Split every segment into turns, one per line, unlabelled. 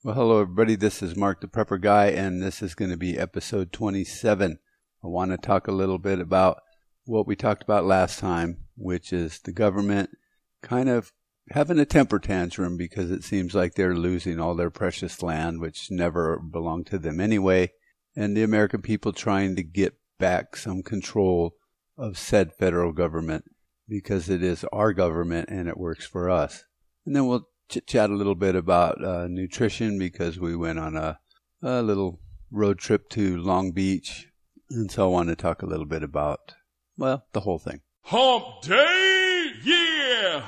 Well, hello, everybody. This is Mark the Prepper Guy, and this is going to be episode 27. I want to talk a little bit about what we talked about last time, which is the government kind of having a temper tantrum because it seems like they're losing all their precious land, which never belonged to them anyway, and the American people trying to get back some control of said federal government because it is our government and it works for us. And then we'll chit-chat a little bit about nutrition because we went on a little road trip to Long Beach. And so I want to talk a little bit about, well, the whole thing.
Hump Day! Yeah!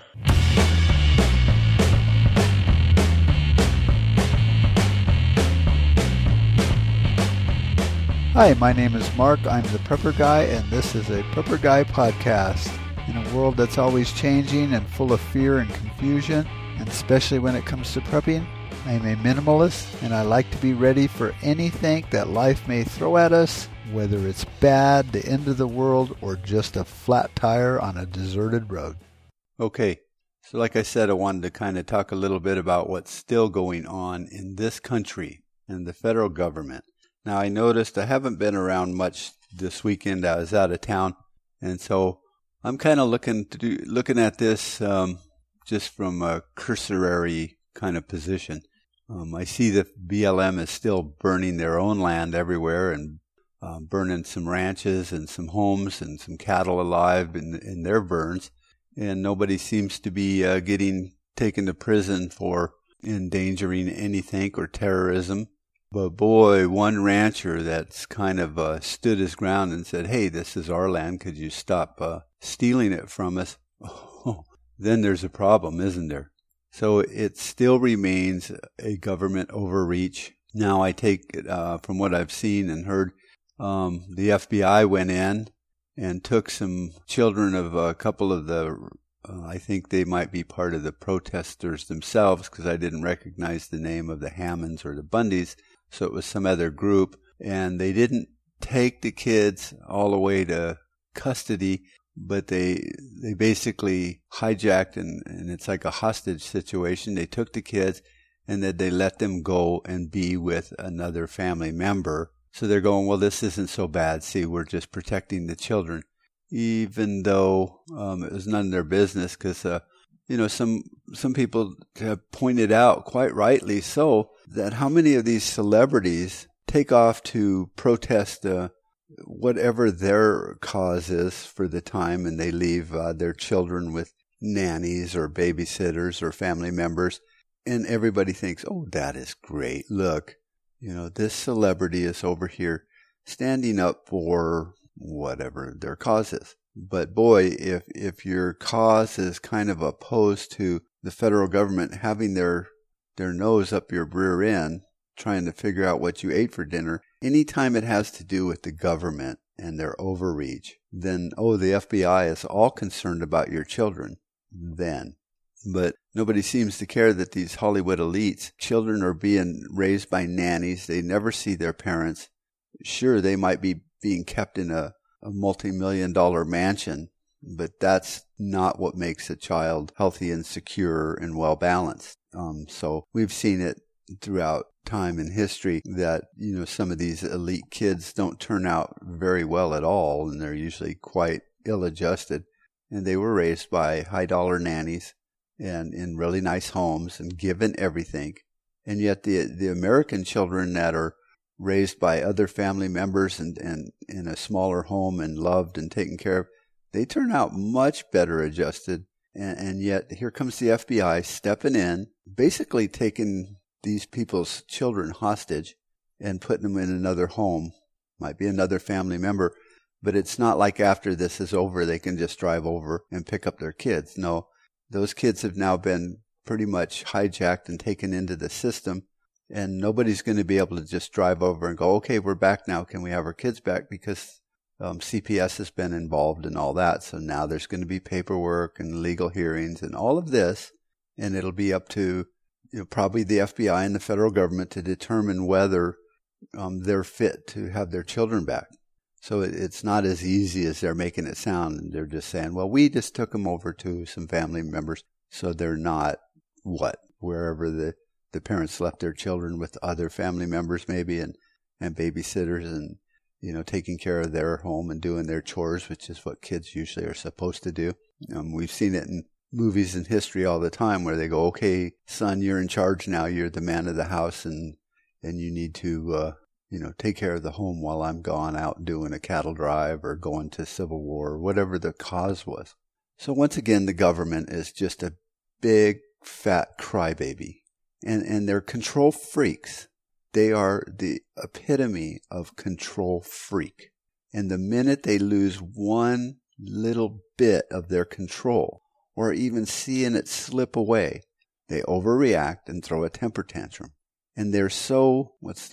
Hi, my name is Mark. I'm the Prepper Guy, and this is a Prepper Guy podcast. In a world that's always changing and full of fear and confusion, and especially when it comes to prepping, I am a minimalist, and I like to be ready for anything that life may throw at us, whether it's bad, the end of the world, or just a flat tire on a deserted road.
Okay, so like I said, I wanted to kind of talk a little bit about what's still going on in this country and the federal government. Now, I noticed I haven't been around much this weekend. I was out of town, and so I'm kind of looking at this just from a cursory kind of position. I see that BLM is still burning their own land everywhere and burning some ranches and some homes and some cattle alive in their burns. And nobody seems to be getting taken to prison for endangering anything or terrorism. But boy, one rancher that's kind of stood his ground and said, hey, this is our land. Could you stop stealing it from us? Oh, then there's a problem, isn't there? So it still remains a government overreach. Now I take it from what I've seen and heard, the FBI went in and took some children of a couple of the, I think they might be part of the protesters themselves because I didn't recognize the name of the Hammonds or the Bundys. So it was some other group, and they didn't take the kids all the way to custody, but they basically hijacked, and it's like a hostage situation. They took the kids, and then they let them go and be with another family member. So they're going, well, this isn't so bad. See, we're just protecting the children, even though it was none of their business because some people have pointed out, quite rightly so, that how many of these celebrities take off to protest whatever their cause is for the time, and they leave their children with nannies or babysitters or family members, and everybody thinks, oh, that is great. Look, this celebrity is over here standing up for whatever their cause is. But boy, if your cause is kind of opposed to the federal government having their nose up your rear end, trying to figure out what you ate for dinner, anytime it has to do with the government and their overreach, then, the FBI is all concerned about your children then. But nobody seems to care that these Hollywood elites, children are being raised by nannies. They never see their parents. Sure, they might be being kept in a multi-million-dollar mansion, but that's not what makes a child healthy and secure and well-balanced. So we've seen it throughout time in history that, some of these elite kids don't turn out very well at all, and they're usually quite ill-adjusted. And they were raised by high-dollar nannies and in really nice homes and given everything. And yet the American children that are raised by other family members and in a smaller home and loved and taken care of, they turn out much better adjusted. And yet here comes the FBI stepping in, basically taking these people's children hostage and putting them in another home. Might be another family member, but it's not like after this is over, they can just drive over and pick up their kids. No, those kids have now been pretty much hijacked and taken into the system. And nobody's going to be able to just drive over and go, okay, we're back now. Can we have our kids back? Because CPS has been involved in all that. So now there's going to be paperwork and legal hearings and all of this. And it'll be up to probably the FBI and the federal government to determine whether they're fit to have their children back. So it's not as easy as they're making it sound. And they're just saying, well, we just took them over to some family members. So they're not wherever the the parents left their children with other family members maybe and babysitters and, taking care of their home and doing their chores, which is what kids usually are supposed to do. We've seen it in movies and history all the time where they go, okay, son, you're in charge now. You're the man of the house and you need to, take care of the home while I'm gone out doing a cattle drive or going to Civil War or whatever the cause was. So once again, the government is just a big, fat crybaby. And they're control freaks. They are the epitome of control freak. And the minute they lose one little bit of their control, or even seeing it slip away, they overreact and throw a temper tantrum. And they're so,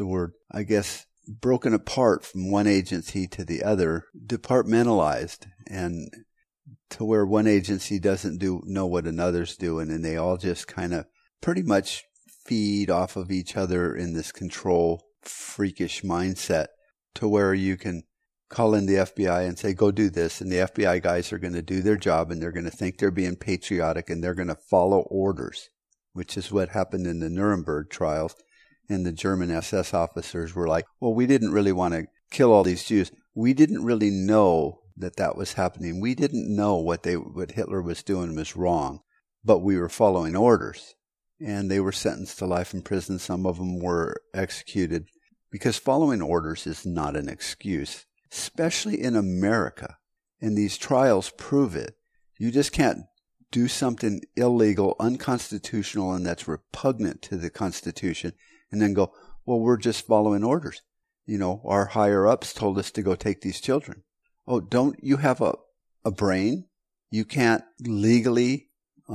broken apart from one agency to the other, departmentalized, and to where one agency doesn't know what another's doing, and they all just kind of pretty much feed off of each other in this control freakish mindset, to where you can call in the FBI and say, go do this, and the FBI guys are going to do their job, and they're going to think they're being patriotic, and they're going to follow orders, which is what happened in the Nuremberg trials. And the German SS officers were like, well, we didn't really want to kill all these Jews. We didn't really know that was happening. We didn't know what Hitler was doing was wrong, but we were following orders. And they were sentenced to life in prison. Some of them were executed because following orders is not an excuse, especially in America. And these trials prove it. You just can't do something illegal, unconstitutional, and that's repugnant to the Constitution and then go, well, we're just following orders. Our higher-ups told us to go take these children. Oh, don't you have a brain? You can't legally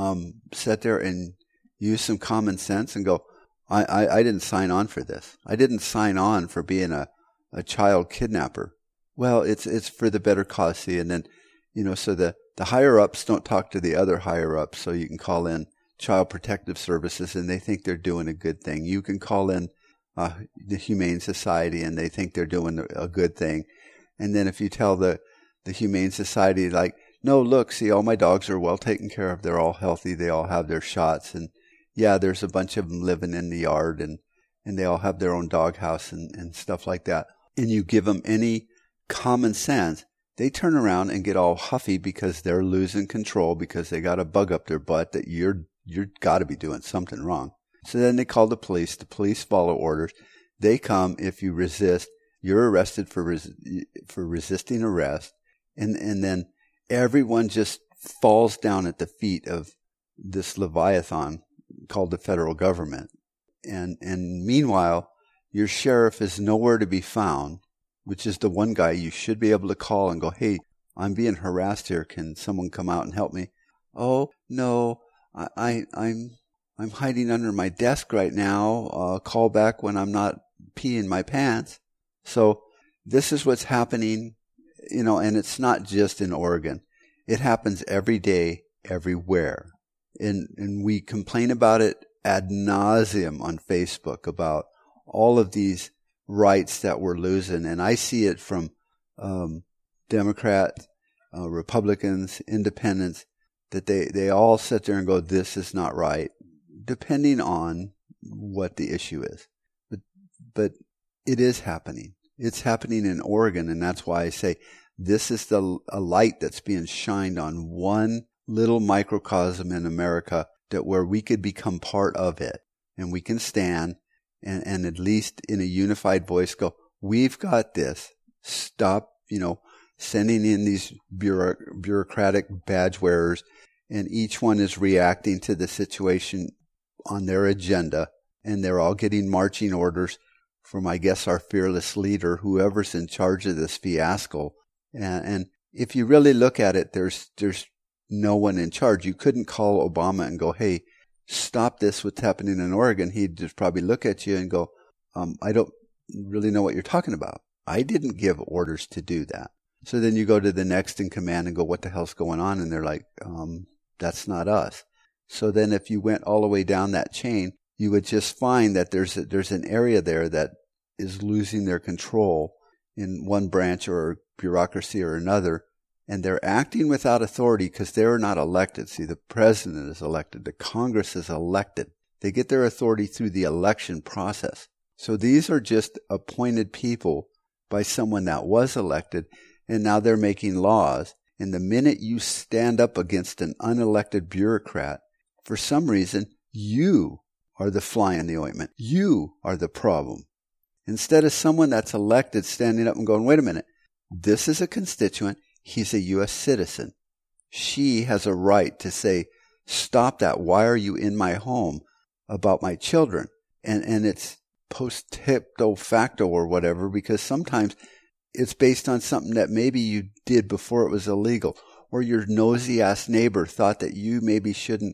sit there and use some common sense and go, I didn't sign on for this. I didn't sign on for being a child kidnapper. Well, it's for the better cause, see, and then, so the higher-ups don't talk to the other higher-ups, so you can call in Child Protective Services and they think they're doing a good thing. You can call in the Humane Society and they think they're doing a good thing. And then if you tell the Humane Society, like, no, look, see, all my dogs are well taken care of. They're all healthy. They all have their shots. And yeah, there's a bunch of them living in the yard and they all have their own doghouse and stuff like that. And you give them any common sense, they turn around and get all huffy because they're losing control because they got a bug up their butt that you're got to be doing something wrong. So then they call the police. The police follow orders. They come. If you resist, you're arrested for resisting arrest. And then everyone just falls down at the feet of this Leviathan called the federal government. And meanwhile, your sheriff is nowhere to be found, which is the one guy you should be able to call and go, hey, I'm being harassed here. Can someone come out and help me? Oh, no. I'm hiding under my desk right now. Call back when I'm not peeing my pants. So this is what's happening, and it's not just in Oregon. It happens every day, everywhere. And we complain about it ad nauseum on Facebook about all of these rights that we're losing. And I see it from Democrats, Republicans, Independents, that they all sit there and go, this is not right, depending on what the issue is. But it is happening. It's happening in Oregon, and that's why I say this is a light that's being shined on one little microcosm in America that where we could become part of it, and we can stand and at least in a unified voice go, we've got this. Stop, sending in these bureaucratic badge wearers, and each one is reacting to the situation on their agenda, and they're all getting marching orders from, I guess, our fearless leader, whoever's in charge of this fiasco. And if you really look at it, there's no one in charge. You couldn't call Obama and go, hey, stop this, what's happening in Oregon. He'd just probably look at you and go, I don't really know what you're talking about. I didn't give orders to do that. So then you go to the next in command and go, what the hell's going on? And they're like, that's not us. So then if you went all the way down that chain, you would just find that there's an area there that is losing their control in one branch or bureaucracy or another, and they're acting without authority because they're not elected. See, the president is elected. The Congress is elected. They get their authority through the election process. So these are just appointed people by someone that was elected, and now they're making laws. And the minute you stand up against an unelected bureaucrat, for some reason, you are the fly in the ointment. You are the problem. Instead of someone that's elected standing up and going, wait a minute, this is a constituent. He's a U.S. citizen. She has a right to say, stop that. Why are you in my home about my children? And it's post hipto facto or whatever, because sometimes it's based on something that maybe you did before it was illegal, or your nosy ass neighbor thought that you maybe shouldn't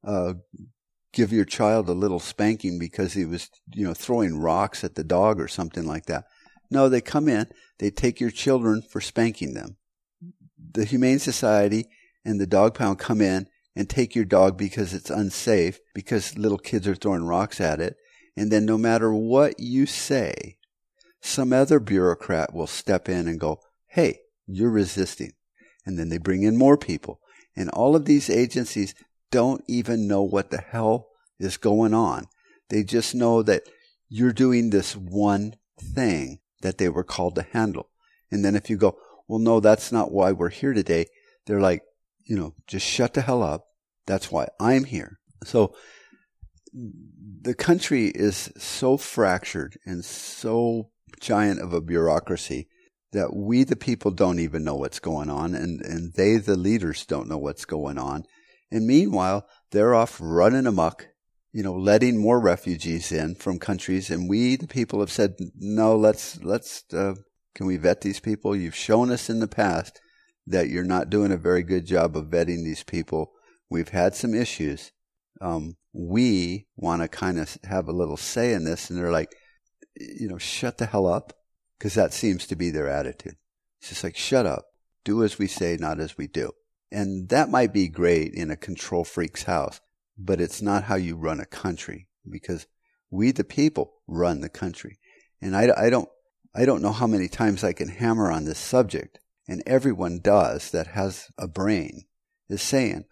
give your child a little spanking because he was, throwing rocks at the dog or something like that. No, they come in, they take your children for spanking them. The Humane Society and the Dog Pound come in and take your dog because it's unsafe, because little kids are throwing rocks at it. And then no matter what you say, some other bureaucrat will step in and go, hey, you're resisting. And then they bring in more people. And all of these agencies don't even know what the hell is going on. They just know that you're doing this one thing that they were called to handle. And then if you go, well, no, that's not why we're here today, they're like, just shut the hell up. That's why I'm here. So the country is so fractured and so giant of a bureaucracy that we, the people, don't even know what's going on, and they, the leaders, don't know what's going on. And meanwhile, they're off running amok, letting more refugees in from countries. And we, the people, have said, no, can we vet these people? You've shown us in the past that you're not doing a very good job of vetting these people. We've had some issues. We want to kind of have a little say in this. And they're like, shut the hell up. Because that seems to be their attitude. It's just like, shut up. Do as we say, not as we do. And that might be great in a control freak's house, but it's not how you run a country, because we, the people, run the country. And I don't know how many times I can hammer on this subject, and everyone does that has a brain, is saying,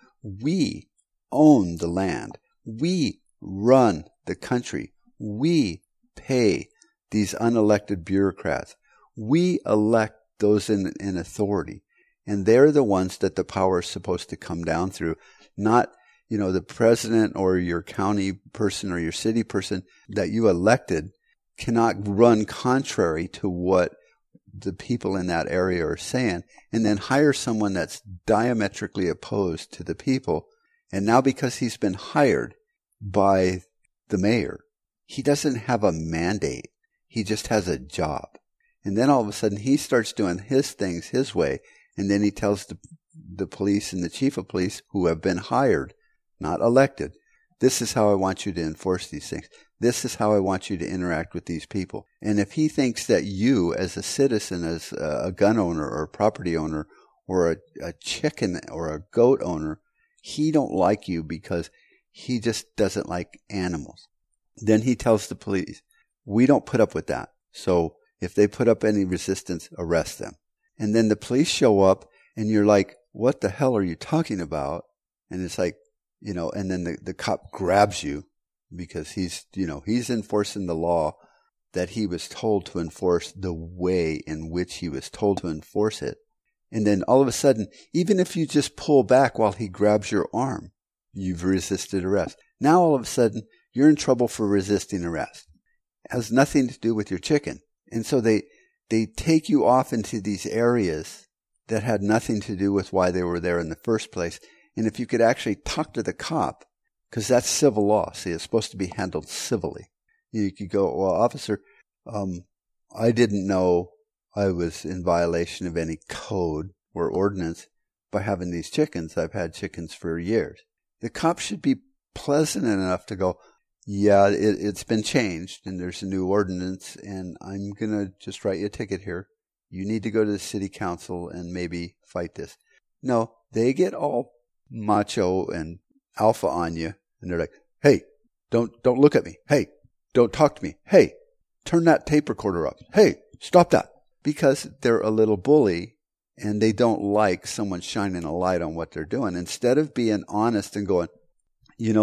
we own the land. We run the country. We pay these unelected bureaucrats. We elect those in authority. And they're the ones that the power is supposed to come down through, not, the president or your county person or your city person that you elected cannot run contrary to what the people in that area are saying, and then hire someone that's diametrically opposed to the people. And now because he's been hired by the mayor, he doesn't have a mandate. He just has a job. And then all of a sudden he starts doing his things his way. And then he tells the police and the chief of police, who have been hired, not elected, this is how I want you to enforce these things. This is how I want you to interact with these people. And if he thinks that you, as a citizen, as a gun owner or a property owner or a chicken or a goat owner, he don't like you because he just doesn't like animals. Then he tells the police, we don't put up with that. So if they put up any resistance, arrest them. And then the police show up and you're like, what the hell are you talking about? And it's like, and then the cop grabs you because he's enforcing the law that he was told to enforce the way in which he was told to enforce it. And then all of a sudden, even if you just pull back while he grabs your arm, you've resisted arrest. Now all of a sudden, you're in trouble for resisting arrest. It has nothing to do with your chicken. And so they take you off into these areas that had nothing to do with why they were there in the first place. And if you could actually talk to the cop, because that's civil law. See, it's supposed to be handled civilly. You could go, well, officer, I didn't know I was in violation of any code or ordinance by having these chickens. I've had chickens for years. The cop should be pleasant enough to go, yeah, it's been changed and there's a new ordinance and I'm going to just write you a ticket here. You need to go to the city council and maybe fight this. No, they get all macho and alpha on you and they're like, hey, don't look at me. Hey, don't talk to me. Hey, turn that tape recorder up. Hey, stop that. Because they're a little bully and they don't like someone shining a light on what they're doing. Instead of being honest and going,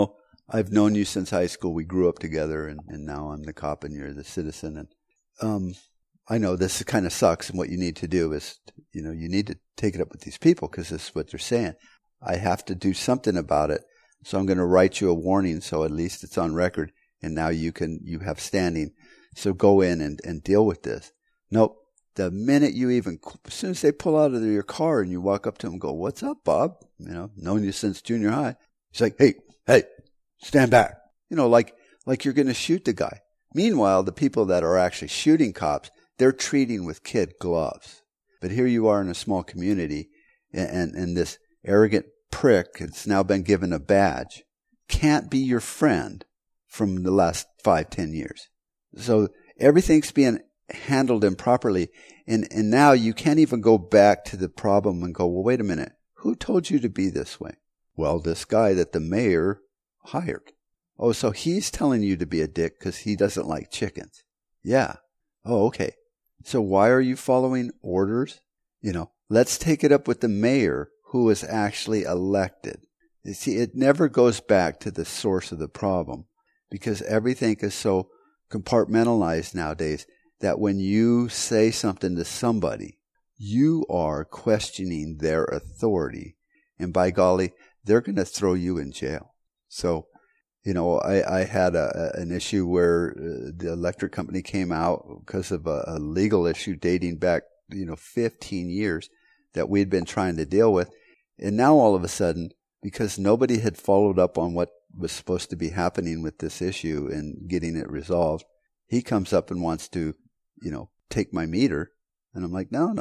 I've known you since high school. We grew up together, and now I'm the cop and you're the citizen. And I know this kind of sucks, and what you need to do is, you need to take it up with these people because this is what they're saying. I have to do something about it, so I'm going to write you a warning so at least it's on record, and now you have standing. So go in and deal with this. Nope. The minute as soon as they pull out of your car and you walk up to them and go, "What's up, Bob?" Known you since junior high. He's like, hey, stand back. Like you're going to shoot the guy. Meanwhile, the people that are actually shooting cops, they're treating with kid gloves. But here you are in a small community, and this arrogant prick that's now been given a badge can't be your friend from the last 5-10 years. So everything's being handled improperly, and now you can't even go back to the problem and go, well, wait a minute, who told you to be this way? Well, this guy that the mayor hired. Oh, so he's telling you to be a dick because he doesn't like chickens. Yeah. Oh, okay. So why are you following orders? Let's take it up with the mayor who was actually elected. You see, it never goes back to the source of the problem because everything is so compartmentalized nowadays that when you say something to somebody, you are questioning their authority. And by golly, they're going to throw you in jail. So, I had an issue where the electric company came out because of a legal issue dating back, 15 years that we'd been trying to deal with. And now all of a sudden, because nobody had followed up on what was supposed to be happening with this issue and getting it resolved, he comes up and wants to, take my meter. And I'm like, no.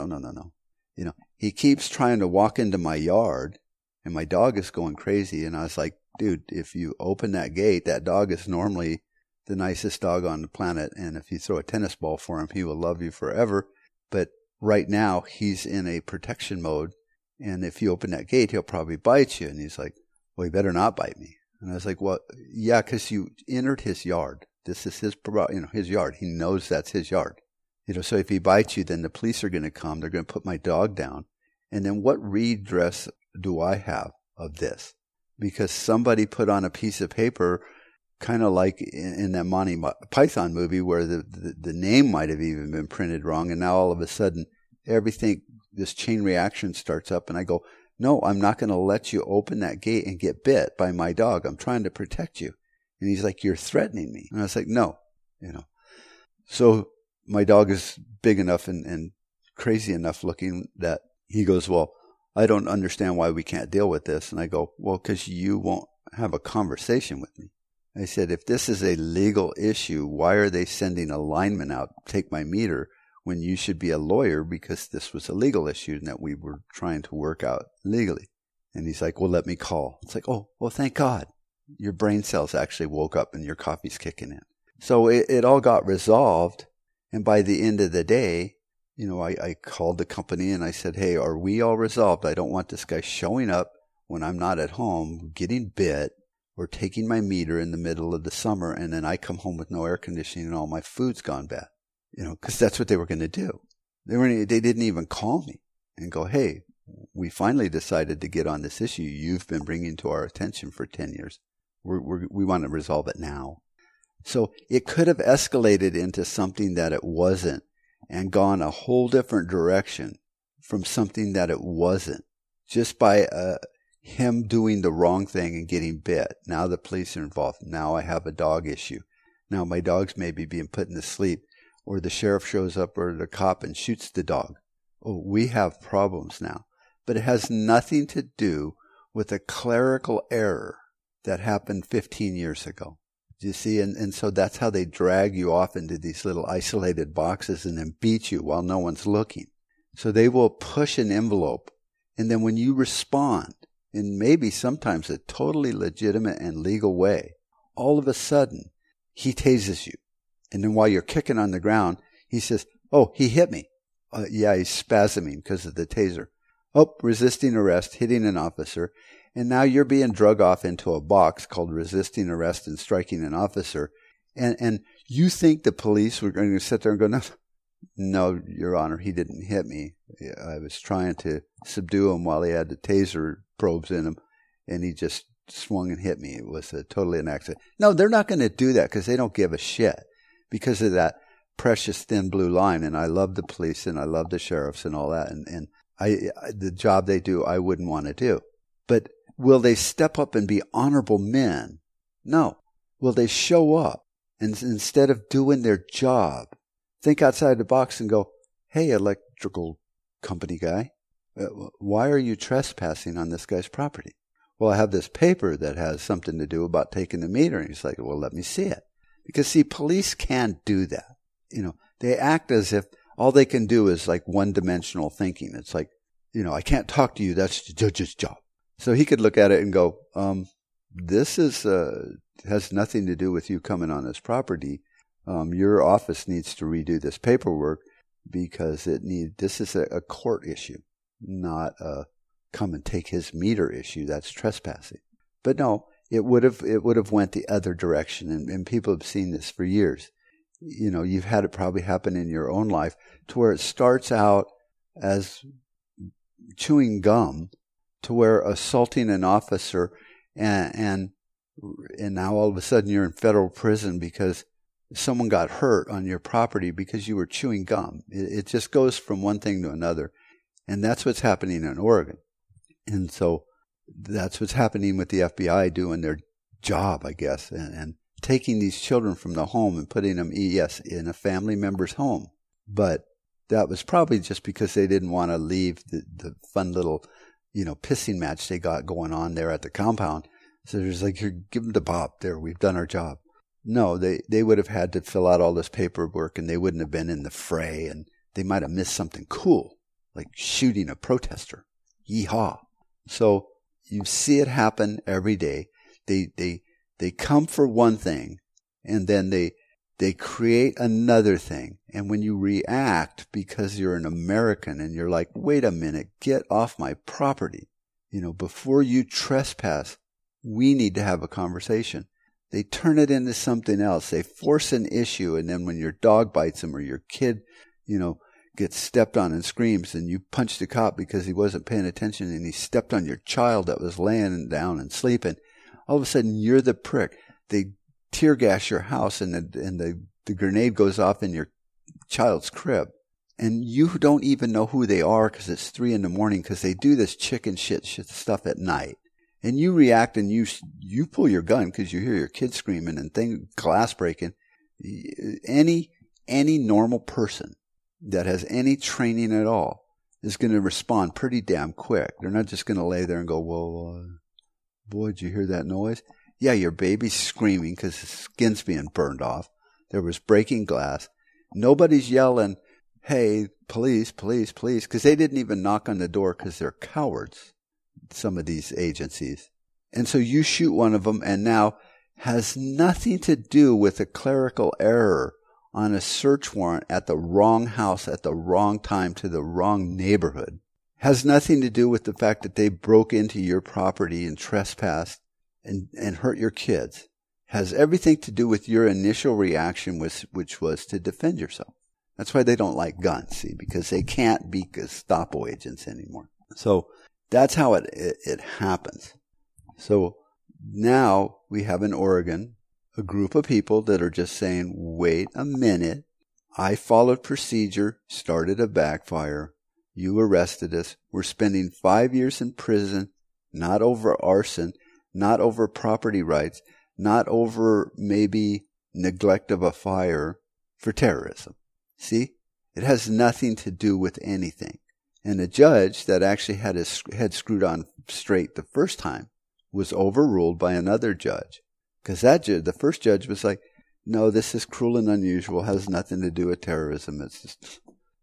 He keeps trying to walk into my yard and my dog is going crazy. And I was like, dude, if you open that gate, that dog is normally the nicest dog on the planet. And if you throw a tennis ball for him, he will love you forever. But right now he's in a protection mode. And if you open that gate, he'll probably bite you. And he's like, well, he better not bite me. And I was like, well, yeah, because you entered his yard. This is his yard. He knows that's his yard. So if he bites you, then the police are going to come. They're going to put my dog down. And then what redress do I have of this? Because somebody put on a piece of paper, kind of like in that Monty Python movie where the name might have even been printed wrong. And now all of a sudden, everything, this chain reaction starts up. And I go, no, I'm not going to let you open that gate and get bit by my dog. I'm trying to protect you. And he's like, you're threatening me. And I was like, no, So my dog is big enough and crazy enough looking that he goes, well, I don't understand why we can't deal with this. And I go, well, because you won't have a conversation with me. I said, if this is a legal issue, why are they sending a lineman out to take my meter when you should be a lawyer because this was a legal issue and that we were trying to work out legally? And he's like, well, let me call. It's like, oh, well, thank God. Your brain cells actually woke up and your coffee's kicking in. So it all got resolved. And by the end of the day, I called the company and I said, hey, are we all resolved? I don't want this guy showing up when I'm not at home, getting bit, or taking my meter in the middle of the summer, and then I come home with no air conditioning and all my food's gone bad. Because that's what they were going to do. They didn't even call me and go, hey, we finally decided to get on this issue you've been bringing to our attention for 10 years. We want to resolve it now. So it could have escalated into something that it wasn't and gone a whole different direction from something that it wasn't just by him doing the wrong thing and getting bit. Now the police are involved. Now I have a dog issue. Now my dog's maybe being put to sleep, or the sheriff shows up or the cop and shoots the dog. Oh, we have problems now. But it has nothing to do with a clerical error that happened 15 years ago. Do you see? And so that's how they drag you off into these little isolated boxes and then beat you while no one's looking. So they will push an envelope. And then when you respond, in maybe sometimes a totally legitimate and legal way, all of a sudden, he tases you. And then while you're kicking on the ground, he says, oh, he hit me. Yeah, he's spasming because of the taser. Oh, resisting arrest, hitting an officer. And now you're being drug off into a box called resisting arrest and striking an officer. And you think the police were going to sit there and go, no, Your Honor, he didn't hit me. I was trying to subdue him while he had the taser probes in him, and he just swung and hit me. It was totally an accident. No, they're not going to do that because they don't give a shit because of that precious thin blue line. And I love the police and I love the sheriffs and all that. And the job they do, I wouldn't want to do. But will they step up and be honorable men? No. Will they show up and instead of doing their job, think outside the box and go, hey, electrical company guy, why are you trespassing on this guy's property? Well, I have this paper that has something to do about taking the meter. And he's like, well, let me see it. Because, see, police can't do that. They act as if all they can do is like one-dimensional thinking. It's like, I can't talk to you. That's the judge's job. So he could look at it and go, this has nothing to do with you coming on this property. Your office needs to redo this paperwork because this is a court issue, not a come and take his meter issue. That's trespassing. But no, it would have went the other direction, and people have seen this for years. You've had it probably happen in your own life to where it starts out as chewing gum to where assaulting an officer and now all of a sudden you're in federal prison because someone got hurt on your property because you were chewing gum. It just goes from one thing to another. And that's what's happening in Oregon. And so that's what's happening with the FBI doing their job, I guess, and taking these children from the home and putting them, yes, in a family member's home. But that was probably just because they didn't want to leave the fun little, pissing match they got going on there at the compound. So there's like, here, give them the bop. There, we've done our job. No, they would have had to fill out all this paperwork and they wouldn't have been in the fray and they might have missed something cool, like shooting a protester. Yeehaw. So you see it happen every day. They come for one thing and then they create another thing. And when you react because you're an American and you're like, wait a minute, get off my property. Before you trespass, we need to have a conversation. They turn it into something else. They force an issue. And then when your dog bites them or your kid, gets stepped on and screams and you punch the cop because he wasn't paying attention and he stepped on your child that was laying down and sleeping, all of a sudden you're the prick. They tear gas your house and the grenade goes off in your child's crib. And you don't even know who they are because it's 3 a.m. because they do this chicken shit stuff at night. And you react and you pull your gun because you hear your kid screaming and glass breaking. Any normal person that has any training at all is going to respond pretty damn quick. They're not just going to lay there and go, well, boy, did you hear that noise? Yeah, your baby's screaming because his skin's being burned off. There was breaking glass. Nobody's yelling, hey, police, police, police, because they didn't even knock on the door because they're cowards, some of these agencies. And so you shoot one of them and now has nothing to do with a clerical error on a search warrant at the wrong house at the wrong time to the wrong neighborhood. Has nothing to do with the fact that they broke into your property and trespassed and hurt your kids. Has everything to do with your initial reaction, which was to defend yourself. That's why they don't like guns, see, because they can't be Gestapo agents anymore. So that's how it happens. So now we have in Oregon a group of people that are just saying, wait a minute, I followed procedure, started a backfire, you arrested us, we're spending 5 years in prison, not over arson, not over property rights, not over maybe neglect of a fire, for terrorism. See? It has nothing to do with anything. And the judge that actually had his head screwed on straight the first time was overruled by another judge. Because the first judge was like, no, this is cruel and unusual, has nothing to do with terrorism. It's just,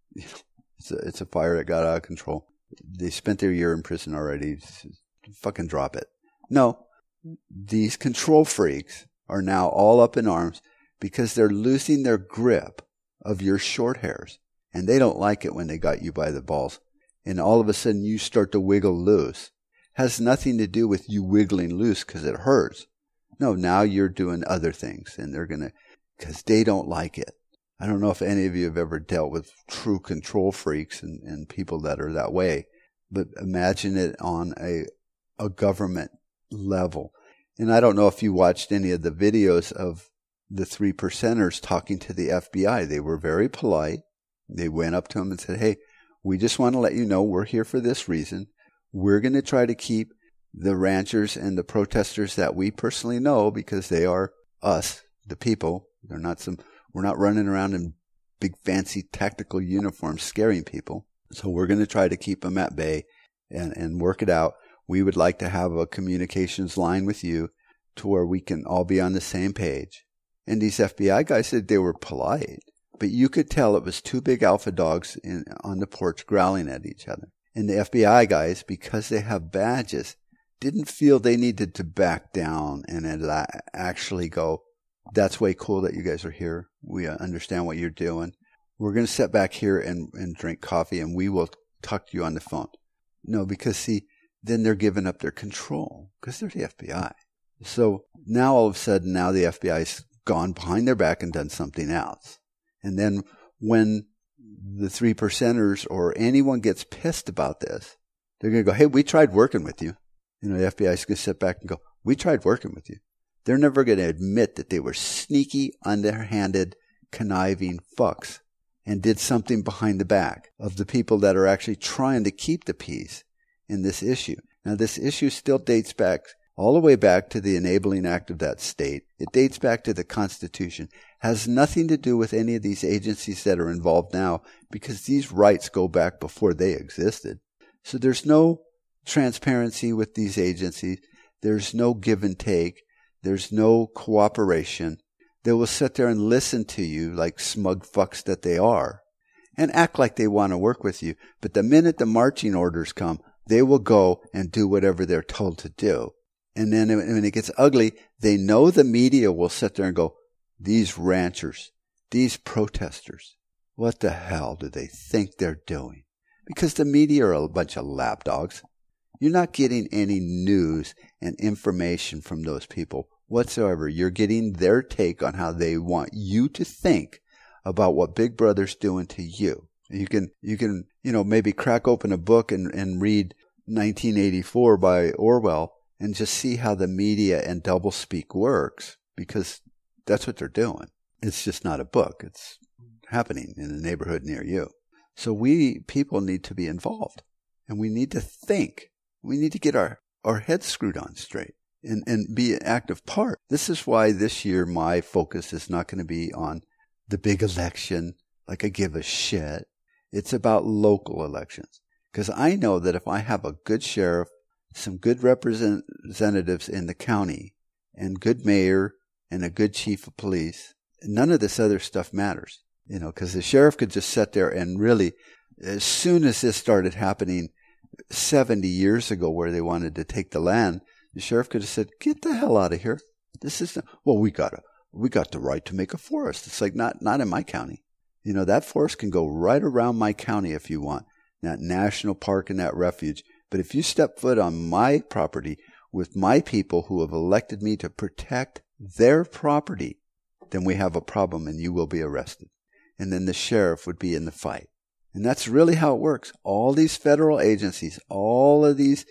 it's a fire that got out of control. They spent their year in prison already. Fucking drop it. No, these control freaks are now all up in arms because they're losing their grip of your short hairs. And they don't like it when they got you by the balls. And all of a sudden you start to wiggle loose. Has nothing to do with you wiggling loose because it hurts. No, now you're doing other things and they're going to, because they don't like it. I don't know if any of you have ever dealt with true control freaks and people that are that way, but imagine it on a government level. And I don't know if you watched any of the videos of the 3%ers talking to the FBI. They were very polite. They went up to them and said, hey, we just want to let you know we're here for this reason. We're going to try to keep the ranchers and the protesters that we personally know, because they are us, the people. We're not running around in big fancy tactical uniforms scaring people. So we're going to try to keep them at bay and work it out. We would like to have a communications line with you to where we can all be on the same page. And these FBI guys said they were polite, but you could tell it was two big alpha dogs on the porch growling at each other. And the FBI guys, because they have badges, didn't feel they needed to back down and actually go, that's way cool that you guys are here. We understand what you're doing. We're going to sit back here and drink coffee, and we will talk to you on the phone. No, because see, then they're giving up their control because they're the FBI. So now all of a sudden, now the FBI's gone behind their back and done something else. And then when the 3%ers or anyone gets pissed about this, they're going to go, hey, we tried working with you. The FBI's going to sit back and go, we tried working with you. They're never going to admit that they were sneaky, underhanded, conniving fucks and did something behind the back of the people that are actually trying to keep the peace in this issue. Now, this issue still dates back all the way back to the enabling act of that state. It dates back to the Constitution. Has nothing to do with any of these agencies that are involved now, because these rights go back before they existed. So there's no transparency with these agencies. There's no give and take. There's no cooperation. They will sit there and listen to you like smug fucks that they are and act like they want to work with you. But the minute the marching orders come, they will go and do whatever they're told to do. And then when it gets ugly, they know the media will sit there and go, these ranchers, these protesters, what the hell do they think they're doing? Because the media are a bunch of lapdogs. You're not getting any news and information from those people whatsoever. You're getting their take on how they want you to think about what Big Brother's doing to you. You can maybe crack open a book and read 1984 by Orwell and just see how the media and doublespeak works, because that's what they're doing. It's just not a book. It's happening in a neighborhood near you. So we people need to be involved, and we need to think. We need to get our heads screwed on straight and be an active part. This is why this year my focus is not going to be on the big election, like I give a shit. It's about local elections. Because I know that if I have a good sheriff, some good representatives in the county, and good mayor, and a good chief of police, none of this other stuff matters. Because the sheriff could just sit there and really, as soon as this started happening 70 years ago where they wanted to take the land, the sheriff could have said, get the hell out of here. This is we got the right to make a forest. It's like, not in my county. That forest can go right around my county if you want, that national park and that refuge. But if you step foot on my property with my people who have elected me to protect their property, then we have a problem and you will be arrested. And then the sheriff would be in the fight. And that's really how it works. All these federal agencies, all of these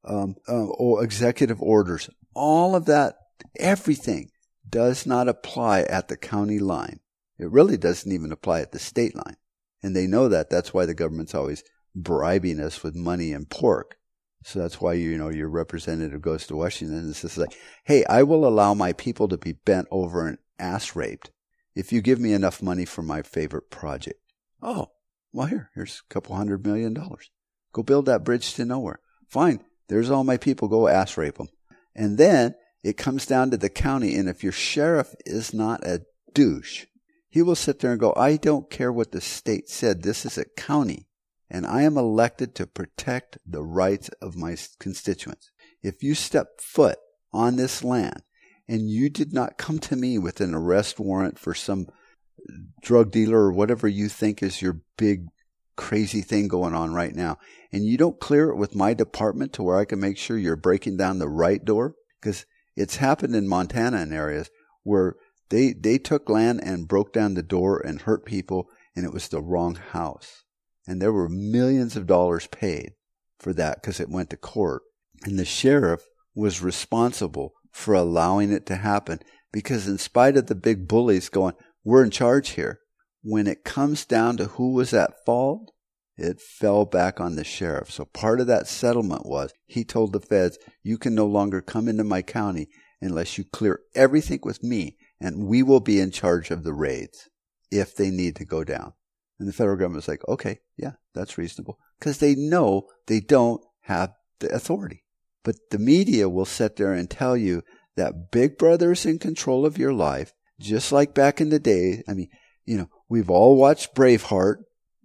executive orders, all of that, everything does not apply at the county line. It really doesn't even apply at the state line. And they know that. That's why the government's always bribing us with money and pork. So that's why, your representative goes to Washington and says like, hey, I will allow my people to be bent over and ass raped if you give me enough money for my favorite project. Oh, well, here's a couple $100 million. Go build that bridge to nowhere. Fine. There's all my people. Go ass rape them. And then it comes down to the county. And if your sheriff is not a douche, he will sit there and go, I don't care what the state said. This is a county. And I am elected to protect the rights of my constituents. If you step foot on this land and you did not come to me with an arrest warrant for some drug dealer or whatever you think is your big crazy thing going on right now, and you don't clear it with my department to where I can make sure you're breaking down the right door, because it's happened in Montana in areas where they took land and broke down the door and hurt people, and it was the wrong house. And there were millions of dollars paid for that because it went to court. And the sheriff was responsible for allowing it to happen. Because in spite of the big bullies going, we're in charge here, when it comes down to who was at fault, it fell back on the sheriff. So part of that settlement was he told the feds, you can no longer come into my county unless you clear everything with me, and we will be in charge of the raids if they need to go down. And the federal government was like, okay, yeah, that's reasonable. Because they know they don't have the authority. But the media will sit there and tell you that Big Brother's in control of your life, just like back in the day. I mean, we've all watched Braveheart,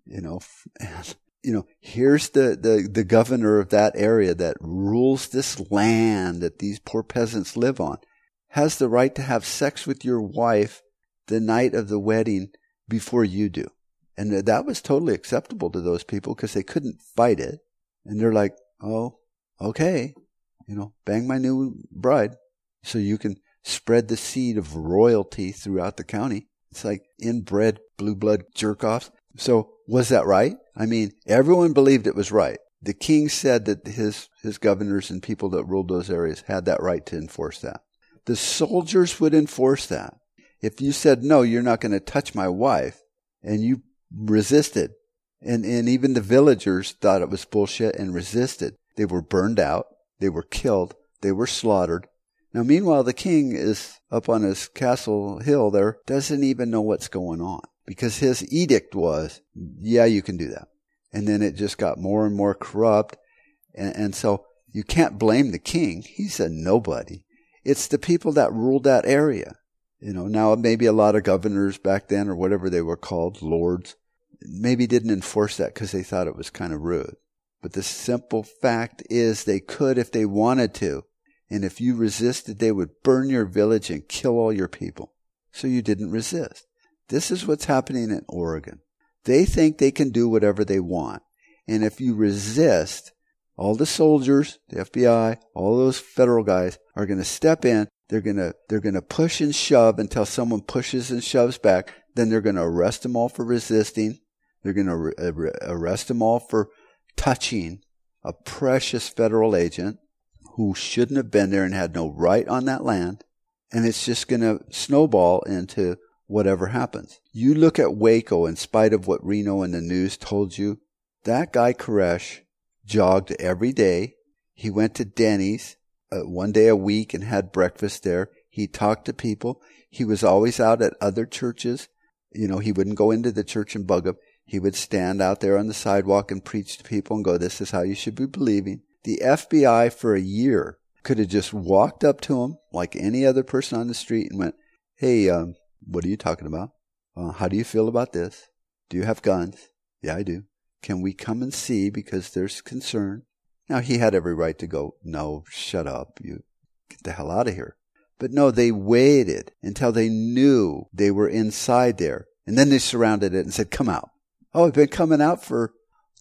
here's the governor of that area that rules this land that these poor peasants live on, has the right to have sex with your wife the night of the wedding before you do. And that was totally acceptable to those people because they couldn't fight it. And they're like, oh, okay, bang my new bride so you can spread the seed of royalty throughout the county. It's like inbred blue blood jerk-offs. So was that right? I mean, everyone believed it was right. The king said that his governors and people that ruled those areas had that right to enforce that. The soldiers would enforce that. If you said, no, you're not going to touch my wife, and you resisted, and even the villagers thought it was bullshit and resisted, they were burned out, they were killed, they were slaughtered. Now, meanwhile, the king is up on his castle hill there, doesn't even know what's going on. Because his edict was, yeah, you can do that. And then it just got more and more corrupt. And so you can't blame the king. He's a nobody. It's the people that ruled that area. Now maybe a lot of governors back then or whatever they were called, lords, maybe didn't enforce that because they thought it was kind of rude. But the simple fact is they could if they wanted to. And if you resisted, they would burn your village and kill all your people. So you didn't resist. This is what's happening in Oregon. They think they can do whatever they want. And if you resist, all the soldiers, the FBI, all those federal guys are going to step in. They're going to push and shove until someone pushes and shoves back. Then they're going to arrest them all for resisting. They're going to arrest them all for touching a precious federal agent who shouldn't have been there and had no right on that land. And it's just going to snowball into whatever happens. You look at Waco, in spite of what Reno and the news told you, that guy Koresh jogged every day. He went to Denny's one day a week and had breakfast there. He talked to people. He was always out at other churches. He wouldn't go into the church and bug them. He would stand out there on the sidewalk and preach to people and go, this is how you should be believing. The FBI for a year could have just walked up to him like any other person on the street and went, hey, what are you talking about? How do you feel about this? Do you have guns? Yeah, I do. Can we come and see because there's concern? Now, he had every right to go, no, shut up. You get the hell out of here. But no, they waited until they knew they were inside there. And then they surrounded it and said, come out. Oh, I've been coming out for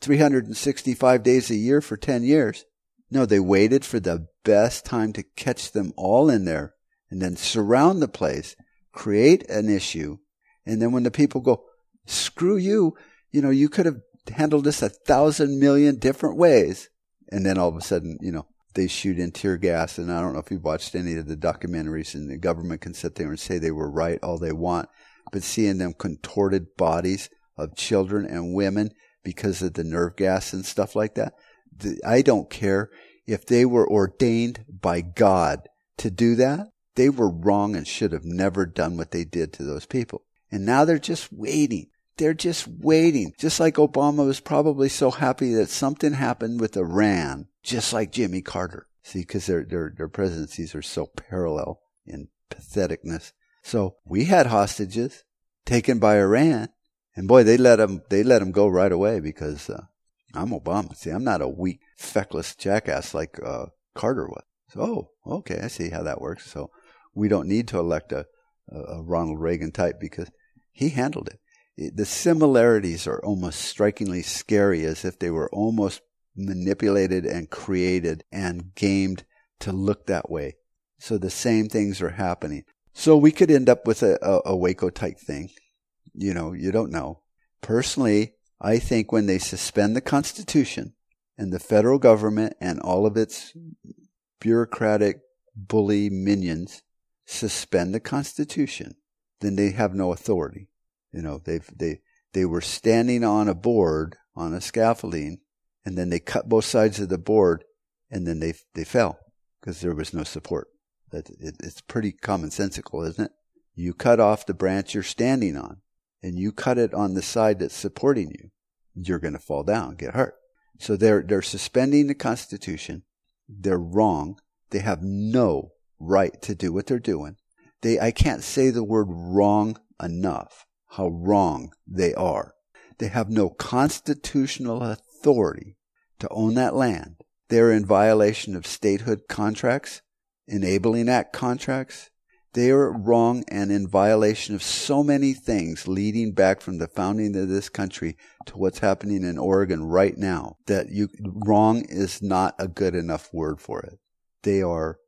365 days a year for 10 years. No, they waited for the best time to catch them all in there and then surround the place, create an issue. And then when the people go, screw you, you could have handled this 1,000 million different ways. And then all of a sudden, they shoot in tear gas. And I don't know if you've watched any of the documentaries, and the government can sit there and say they were right all they want. But seeing them contorted bodies of children and women because of the nerve gas and stuff like that, I don't care if they were ordained by God to do that. They were wrong and should have never done what they did to those people. And now they're just waiting. They're just waiting. Just like Obama was probably so happy that something happened with Iran, just like Jimmy Carter. See, because their presidencies are so parallel in patheticness. So we had hostages taken by Iran, and boy, they let them go right away because I'm Obama. See, I'm not a weak, feckless jackass like Carter was. So, okay, I see how that works. So we don't need to elect a Ronald Reagan type because he handled it. The similarities are almost strikingly scary, as if they were almost manipulated and created and gamed to look that way. So the same things are happening. So we could end up with a Waco type thing. You don't know. Personally, I think when they suspend the Constitution and the federal government and all of its bureaucratic bully minions suspend the Constitution, then they have no authority. They were standing on a board, on a scaffolding, and then they cut both sides of the board, and then they fell because there was no support. It's pretty commonsensical, isn't it? You cut off the branch you're standing on, and you cut it on the side that's supporting you, you're going to fall down, get hurt. So they're suspending the Constitution. They're wrong. They have no right to do what they're doing. I can't say the word wrong enough, how wrong they are. They have no constitutional authority to own that land. They're in violation of statehood contracts, enabling act contracts. They are wrong and in violation of so many things leading back from the founding of this country to what's happening in Oregon right now, that wrong is not a good enough word for it. They are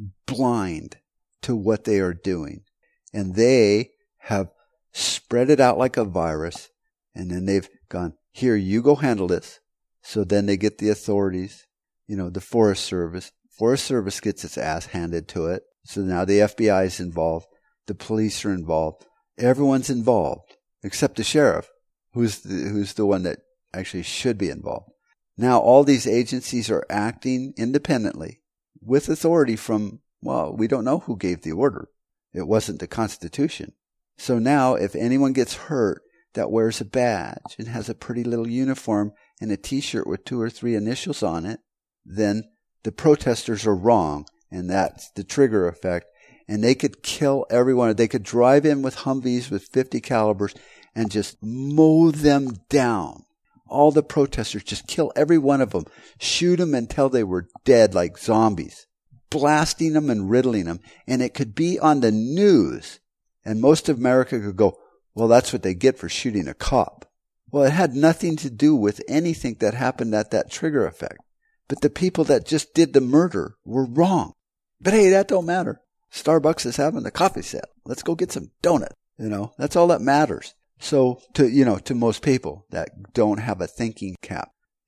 blind to what they are doing. And they have spread it out like a virus, and then they've gone, here, you go handle this. So then they get the authorities, the Forest Service. Forest Service gets its ass handed to it. So now the FBI is involved. The police are involved. Everyone's involved except the sheriff, who's the one that actually should be involved. Now all these agencies are acting independently with authority from, we don't know who gave the order. It wasn't the Constitution. So now if anyone gets hurt that wears a badge and has a pretty little uniform and a T-shirt with 2 or 3 initials on it, then the protesters are wrong, and that's the trigger effect. And they could kill everyone. They could drive in with Humvees with 50 calibers and just mow them down. All the protesters, just kill every one of them. Shoot them until they were dead like zombies. Blasting them and riddling them. And it could be on the news. And most of America could go, well, that's what they get for shooting a cop. Well, it had nothing to do with anything that happened at that trigger effect. But the people that just did the murder were wrong. But hey, that don't matter. Starbucks is having the coffee sale. Let's go get some donuts. That's all that matters. So to most people that don't have a thinking cap,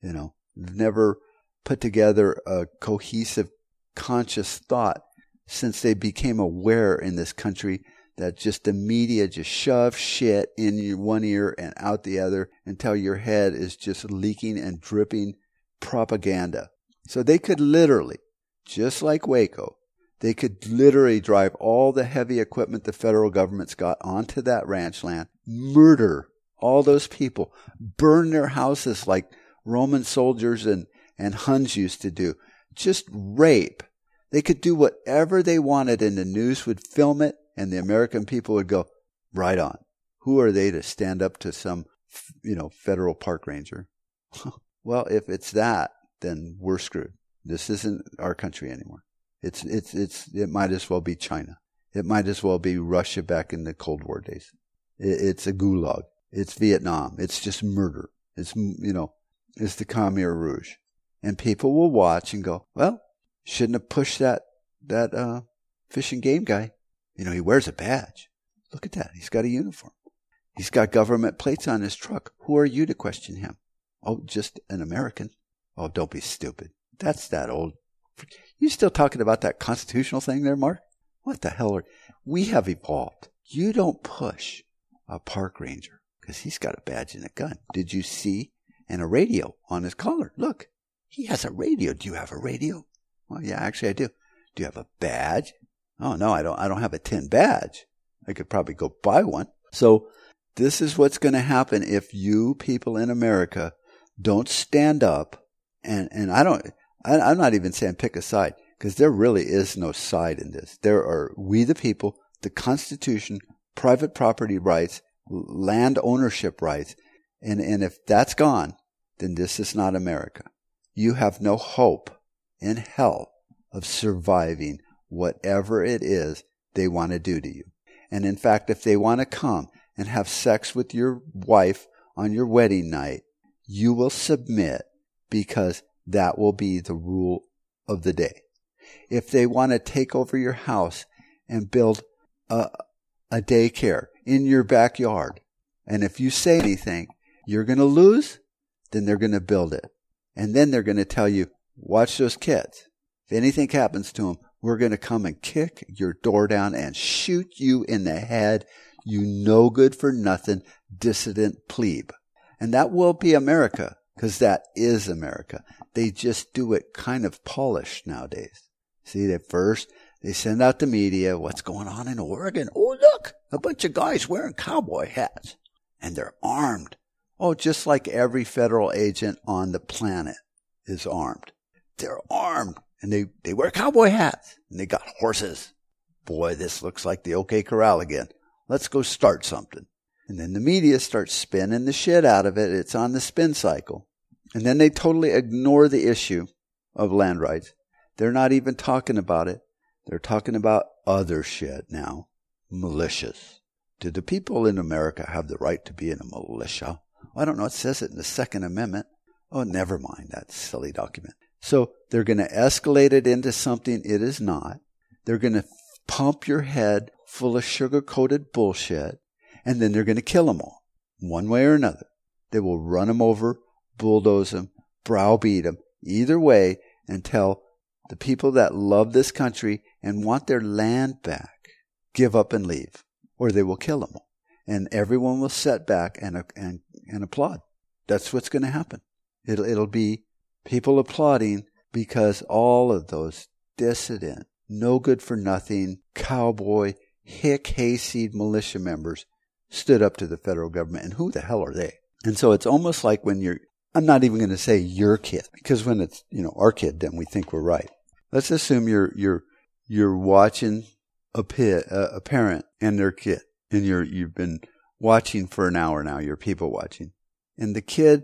never put together a cohesive, conscious thought since they became aware in this country that just the media just shove shit in your one ear and out the other until your head is just leaking and dripping propaganda. So they could literally, just like Waco, they could literally drive all the heavy equipment the federal government's got onto that ranch land, murder all those people, burn their houses like Roman soldiers and Huns used to do, just rape. They could do whatever they wanted and the news would film it and the American people would go, right on. Who are they to stand up to some, federal park ranger? Well, if it's that, then we're screwed. This isn't our country anymore. It might as well be China. It might as well be Russia back in the Cold War days. It's a gulag. It's Vietnam. It's just murder. It's the Khmer Rouge. And people will watch and go, well, shouldn't have pushed that fish and game guy. He wears a badge. Look at that. He's got a uniform. He's got government plates on his truck. Who are you to question him? Oh, just an American. Oh, don't be stupid. That's that old. You still talking about that constitutional thing there, Mark? What the hell we have evolved. You don't push a park ranger because he's got a badge and a gun. Did you see? And a radio on his collar. Look, he has a radio. Do you have a radio? Well, yeah, actually I do. Do you have a badge? Oh, no, I don't have a tin badge. I could probably go buy one. So this is what's going to happen if you people in America don't stand up. And I'm not even saying pick a side, because there really is no side in this. There are we the people, the Constitution, private property rights, land ownership rights. And if that's gone, then this is not America. You have no hope in hell of surviving whatever it is they want to do to you. And in fact, if they want to come and have sex with your wife on your wedding night, you will submit, because that will be the rule of the day. If they want to take over your house and build a daycare in your backyard, and if you say anything, you're going to lose, then they're going to build it. And then they're going to tell you, watch those kids. If anything happens to them, we're going to come and kick your door down and shoot you in the head, you no good for nothing dissident plebe. And that will be America, because that is America. They just do it kind of polished nowadays. See, they send out the media, what's going on in Oregon? Oh, look, a bunch of guys wearing cowboy hats. And they're armed. Oh, just like every federal agent on the planet is armed. They're armed. And they wear cowboy hats. And they got horses. Boy, this looks like the OK Corral again. Let's go start something. And then the media starts spinning the shit out of it. It's on the spin cycle. And then they totally ignore the issue of land rights. They're not even talking about it. They're talking about other shit now. Militias. Do the people in America have the right to be in a militia? I don't know. It says it in the Second Amendment. Oh, never mind that silly document. So they're going to escalate it into something it is not. They're going to pump your head full of sugar-coated bullshit, and then they're going to kill them all, one way or another. They will run them over, bulldoze them, browbeat them, either way, until the people that love this country and want their land back give up and leave, or they will kill them all. And everyone will sit back and applaud. That's what's going to happen. It'll be people applauding because all of those dissident, no good for nothing, cowboy, hick, hayseed militia members stood up to the federal government. And who the hell are they? And so it's almost like when I'm not even going to say your kid, because when it's, our kid, then we think we're right. Let's assume you're watching a parent and their kid, and you've been watching for an hour now, you're people watching, and the kid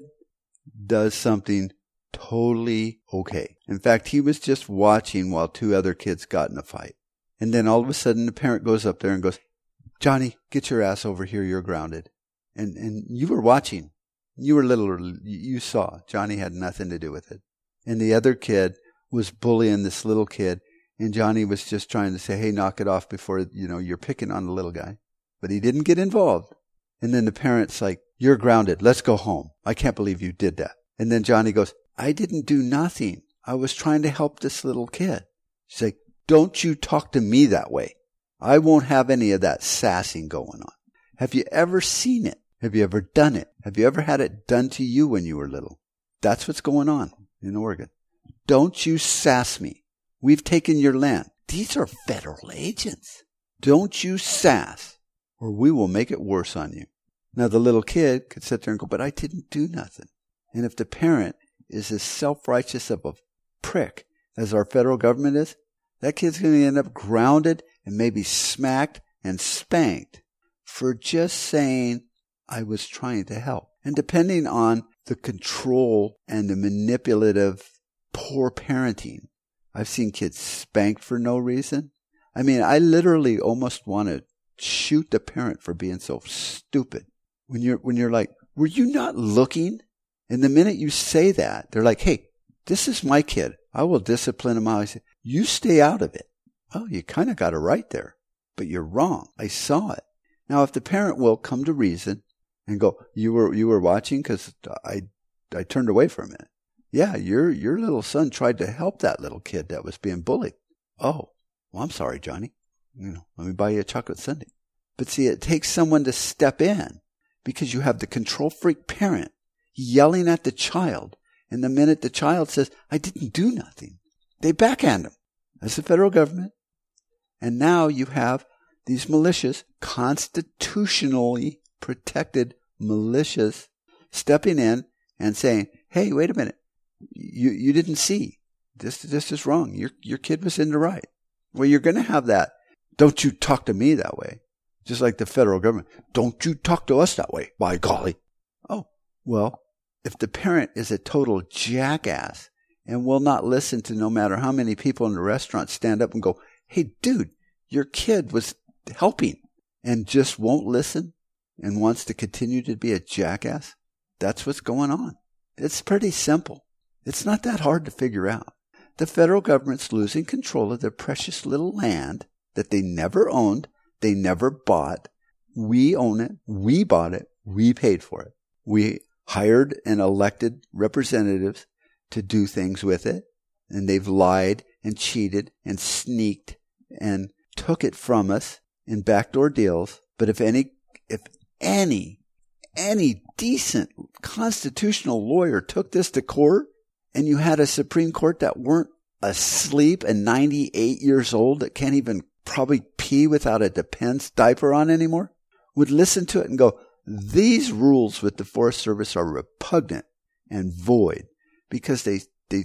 does something totally okay. In fact, he was just watching while two other kids got in a fight. And then all of a sudden the parent goes up there and goes, Johnny, get your ass over here, you're grounded. And you were watching. You were little, you saw. Johnny had nothing to do with it. And the other kid was bullying this little kid, and Johnny was just trying to say, hey, knock it off before, you're picking on the little guy. But he didn't get involved. And then the parent's like, you're grounded. Let's go home. I can't believe you did that. And then Johnny goes, I didn't do nothing. I was trying to help this little kid. She's like, don't you talk to me that way. I won't have any of that sassing going on. Have you ever seen it? Have you ever done it? Have you ever had it done to you when you were little? That's what's going on in Oregon. Don't you sass me. We've taken your land. These are federal agents. Don't you sass, or we will make it worse on you. Now, the little kid could sit there and go, but I didn't do nothing. And if the parent is as self-righteous of a prick as our federal government is, that kid's going to end up grounded and maybe smacked and spanked for just saying, I was trying to help. And depending on the control and the manipulative poor parenting, I've seen kids spanked for no reason. I mean, I literally almost want to shoot the parent for being so stupid. When you're like, were you not looking? And the minute you say that, they're like, hey, this is my kid. I will discipline him. I say, you stay out of it. Oh, you kind of got it right there, but you're wrong. I saw it. Now, if the parent will come to reason and go, you were watching because I turned away for a minute. Yeah, your little son tried to help that little kid that was being bullied. Oh, well, I'm sorry, Johnny. Let me buy you a chocolate sundae. But see, it takes someone to step in because you have the control freak parent yelling at the child. And the minute the child says, I didn't do nothing, they backhand him. That's the federal government. And now you have these militias, constitutionally protected militias, stepping in and saying, hey, wait a minute. You didn't see. This is wrong. Your kid was in the right. Well, you're going to have that. Don't you talk to me that way. Just like the federal government. Don't you talk to us that way, by golly. Oh, well, if the parent is a total jackass and will not listen to no matter how many people in the restaurant stand up and go, hey, dude, your kid was helping, and just won't listen and wants to continue to be a jackass, that's what's going on. It's pretty simple. It's not that hard to figure out. The federal government's losing control of their precious little land that they never owned, they never bought. We own it. We bought it. We paid for it. We hired and elected representatives to do things with it, and they've lied and cheated and sneaked and took it from us in backdoor deals. But if any decent constitutional lawyer took this to court, and you had a Supreme Court that weren't asleep and 98 years old that can't even probably pee without a Depends diaper on anymore, would listen to it and go, these rules with the Forest Service are repugnant and void because they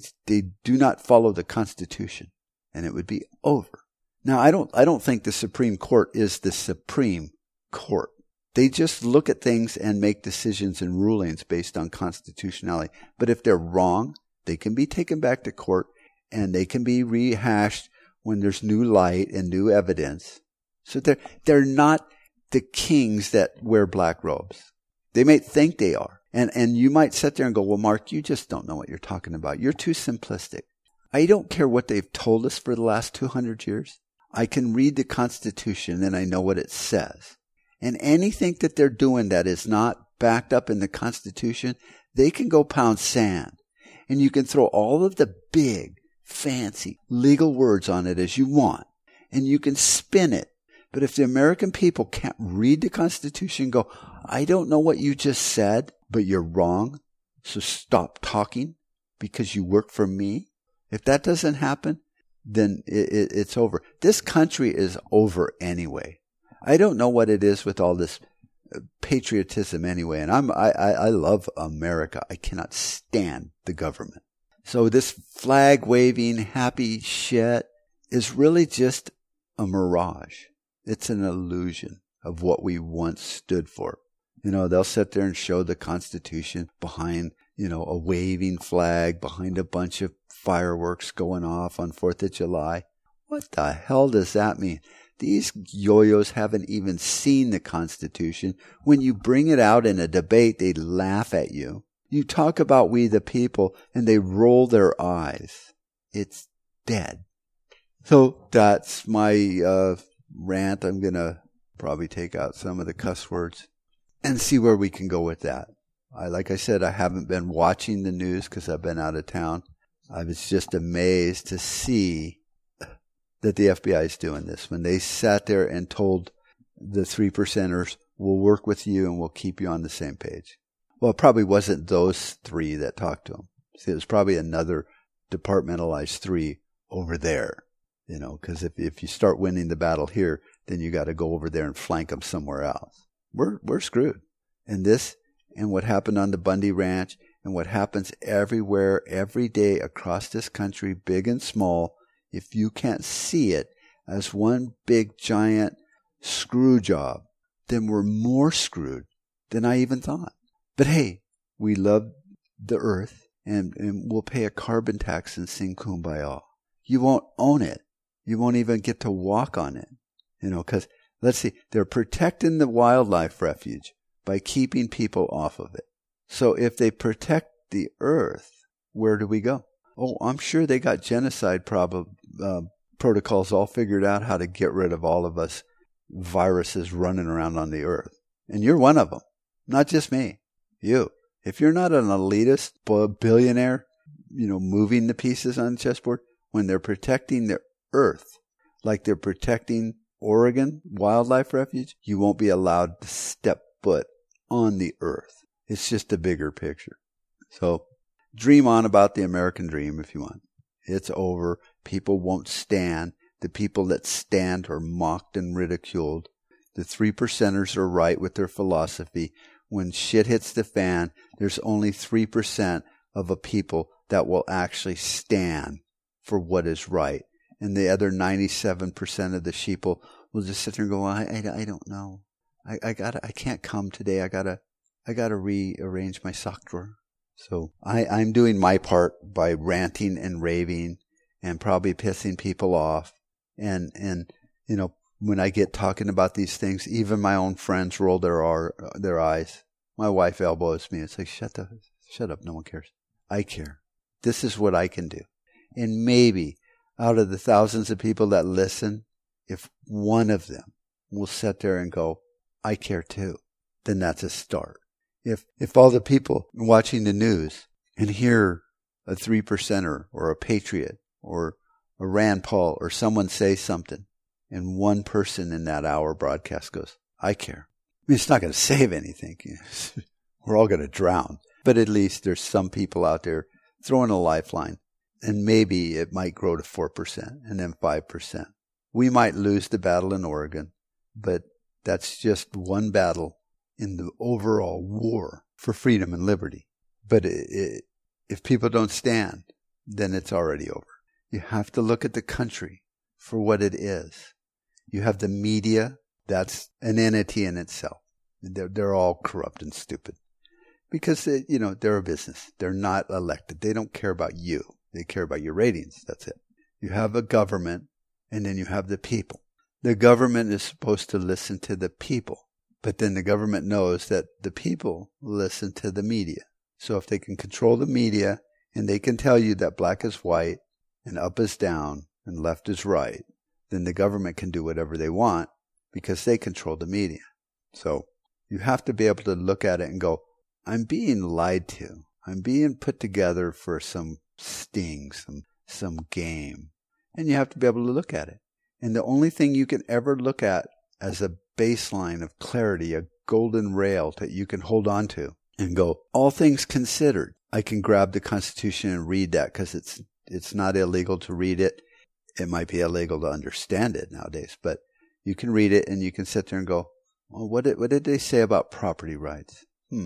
do not follow the Constitution, and it would be over. Now, I don't think the Supreme Court is the Supreme Court. They just look at things and make decisions and rulings based on constitutionality. But if they're wrong, they can be taken back to court and they can be rehashed when there's new light and new evidence. So they're not the kings that wear black robes. They may think they are. And you might sit there and go, well, Mark, you just don't know what you're talking about. You're too simplistic. I don't care what they've told us for the last 200 years. I can read the Constitution and I know what it says. And anything that they're doing that is not backed up in the Constitution, they can go pound sand. And you can throw all of the big, fancy legal words on it as you want. And you can spin it. But if the American people can't read the Constitution and go, I don't know what you just said, but you're wrong, so stop talking because you work for me. If that doesn't happen, then it's over. This country is over anyway. I don't know what it is with all this patriotism anyway. And I love America. I cannot stand the government. So this flag waving happy shit is really just a mirage. It's an illusion of what we once stood for. You know, they'll sit there and show the Constitution behind, a waving flag, behind a bunch of fireworks going off on 4th of July. What the hell does that mean? These yo-yos haven't even seen the Constitution. When you bring it out in a debate, they laugh at you. You talk about we the people, and they roll their eyes. It's dead. So that's my rant. I'm going to probably take out some of the cuss words and see where we can go with that. Like I said, I haven't been watching the news because I've been out of town. I was just amazed to see that the FBI is doing this. When they sat there and told the 3%ers, we'll work with you and we'll keep you on the same page. Well, it probably wasn't those three that talked to them. See, it was probably another departmentalized three over there, because if you start winning the battle here, then you got to go over there and flank them somewhere else. We're screwed. And what happened on the Bundy Ranch and what happens everywhere, every day across this country, big and small, if you can't see it as one big giant screw job, then we're more screwed than I even thought. But hey, we love the earth and we'll pay a carbon tax and sing Kumbaya. You won't own it. You won't even get to walk on it. Because let's see, they're protecting the wildlife refuge by keeping people off of it. So if they protect the earth, where do we go? Oh, I'm sure they got genocide protocols all figured out how to get rid of all of us viruses running around on the earth. And you're one of them. Not just me. You. If you're not an elitist billionaire, moving the pieces on the chessboard, when they're protecting the earth, like they're protecting Oregon Wildlife Refuge, you won't be allowed to step foot on the earth. It's just a bigger picture. So dream on about the American dream if you want. It's over. People won't stand. The people that stand are mocked and ridiculed. The 3%ers are right with their philosophy. When shit hits the fan, there's only 3% of a people that will actually stand for what is right. And the other 97% of the sheeple will just sit there and go, I don't know. I can't come today. I gotta rearrange my sock drawer. So I'm doing my part by ranting and raving and probably pissing people off. And when I get talking about these things, even my own friends roll their eyes. My wife elbows me. It's like, shut up. No one cares. I care. This is what I can do. And maybe out of the thousands of people that listen, if one of them will sit there and go, I care too, then that's a start. If all the people watching the news and hear a 3%er or a patriot or a Rand Paul or someone say something, and one person in that hour broadcast goes, I care. I mean, it's not going to save anything. We're all going to drown. But at least there's some people out there throwing a lifeline. And maybe it might grow to 4% and then 5%. We might lose the battle in Oregon, but that's just one battle in the overall war for freedom and liberty. But if people don't stand, then it's already over. You have to look at the country for what it is. You have the media. That's an entity in itself. They're all corrupt and stupid because, they're a business. They're not elected. They don't care about you. They care about your ratings. That's it. You have a government, and then you have the people. The government is supposed to listen to the people, but then the government knows that the people listen to the media. So if they can control the media and they can tell you that black is white and up is down and left is right, then the government can do whatever they want because they control the media. So you have to be able to look at it and go, I'm being lied to. I'm being put together for some sting, some game. And you have to be able to look at it. And the only thing you can ever look at as a baseline of clarity, a golden rail that you can hold on to and go, all things considered, I can grab the Constitution and read that because it's not illegal to read it. It might be illegal to understand it nowadays, but you can read it and you can sit there and go, well, what did they say about property rights?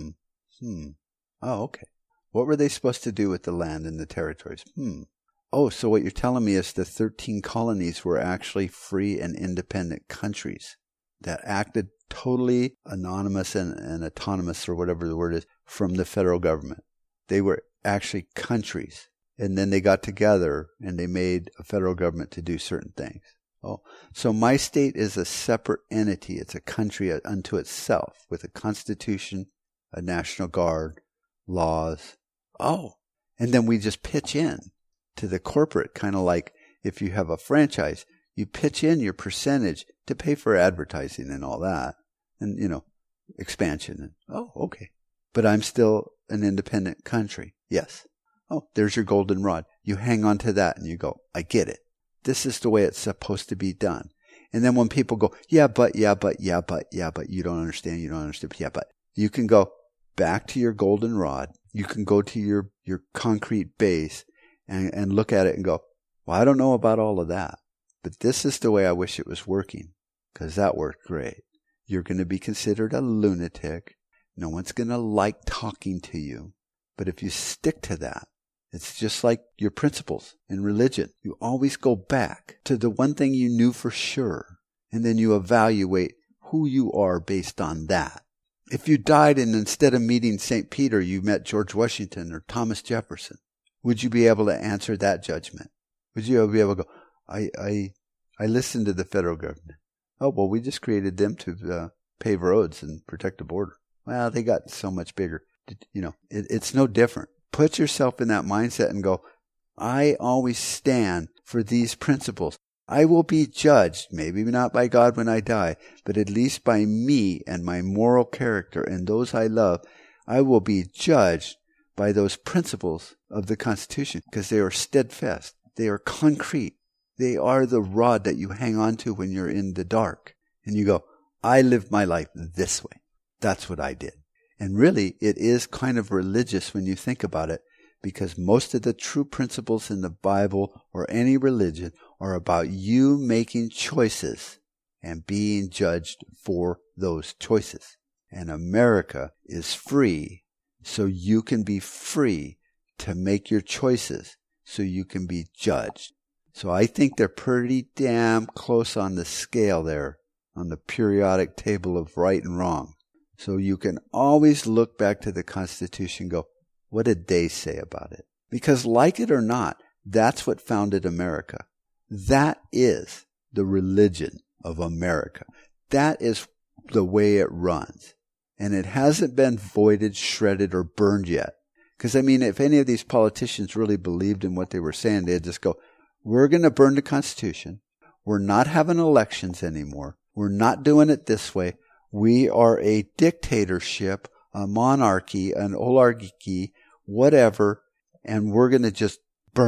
Oh, okay. What were they supposed to do with the land and the territories? Oh, so what you're telling me is the 13 colonies were actually free and independent countries that acted totally anonymous and autonomous, or whatever the word is, from the federal government. They were actually countries. And then they got together and they made a federal government to do certain things. Oh, so my state is a separate entity. It's a country unto itself with a constitution, a national guard, laws. Oh, and then we just pitch in to the corporate, kind of like if you have a franchise, you pitch in your percentage to pay for advertising and all that. And, expansion. And, oh, okay. But I'm still an independent country. Yes. Oh, there's your goldenrod. You hang on to that and you go, I get it. This is the way it's supposed to be done. And then when people go, yeah, but you don't understand, yeah, but you can go back to your goldenrod. You can go to your concrete base and look at it and go, well, I don't know about all of that, but this is the way I wish it was working because that worked great. You're going to be considered a lunatic. No one's going to like talking to you. But if you stick to that, it's just like your principles in religion. You always go back to the one thing you knew for sure, and then you evaluate who you are based on that. If you died and instead of meeting St. Peter, you met George Washington or Thomas Jefferson, would you be able to answer that judgment? Would you be able to go, I listened to the federal government. Oh, well, we just created them to pave roads and protect the border. Well, they got so much bigger. It's no different. Put yourself in that mindset and go, I always stand for these principles. I will be judged, maybe not by God when I die, but at least by me and my moral character and those I love. I will be judged by those principles of the Constitution because they are steadfast. They are concrete. They are the rod that you hang on to when you're in the dark. And you go, I lived my life this way. That's what I did. And really, it is kind of religious when you think about it, because most of the true principles in the Bible or any religion are about you making choices and being judged for those choices. And America is free, so you can be free to make your choices, so you can be judged. So I think they're pretty damn close on the scale there, on the periodic table of right and wrong. So you can always look back to the Constitution and go, what did they say about it? Because like it or not, that's what founded America. That is the religion of America. That is the way it runs. And it hasn't been voided, shredded, or burned yet. Because, if any of these politicians really believed in what they were saying, they'd just go, we're going to burn the Constitution. We're not having elections anymore. We're not doing it this way. We are a dictatorship, a monarchy, an oligarchy, whatever, and we're going to just burn it.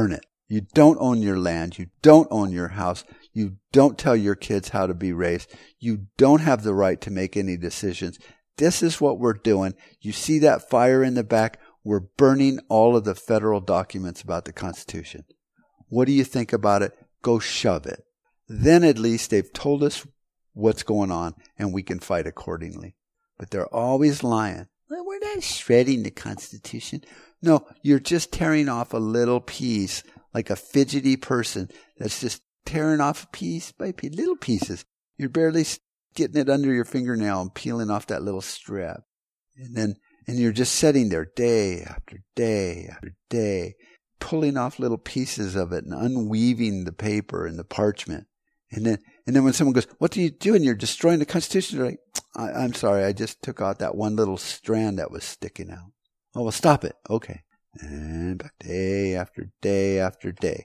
You don't own your land. You don't own your house. You don't tell your kids how to be raised. You don't have the right to make any decisions. This is what we're doing. You see that fire in the back? We're burning all of the federal documents about the Constitution. What do you think about it? Go shove it. Then at least they've told us what's going on and we can fight accordingly. But they're always lying. Well, we're not shredding the Constitution. No, you're just tearing off a little piece, like a fidgety person that's just tearing off piece by piece, little pieces. You're barely getting it under your fingernail and peeling off that little strap. And you're just sitting there day after day after day, pulling off little pieces of it and unweaving the paper and the parchment. And then when someone goes, what are you doing? You're destroying the Constitution. You're like, I'm sorry, I just took out that one little strand that was sticking out. Oh, well, stop it. Okay. And back day after day after day.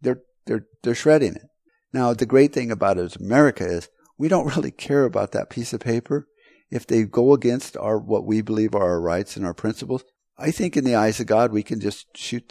They're shredding it. Now, the great thing about it is America is we don't really care about that piece of paper. If they go against what we believe are our rights and our principles, I think in the eyes of God, we can just shoot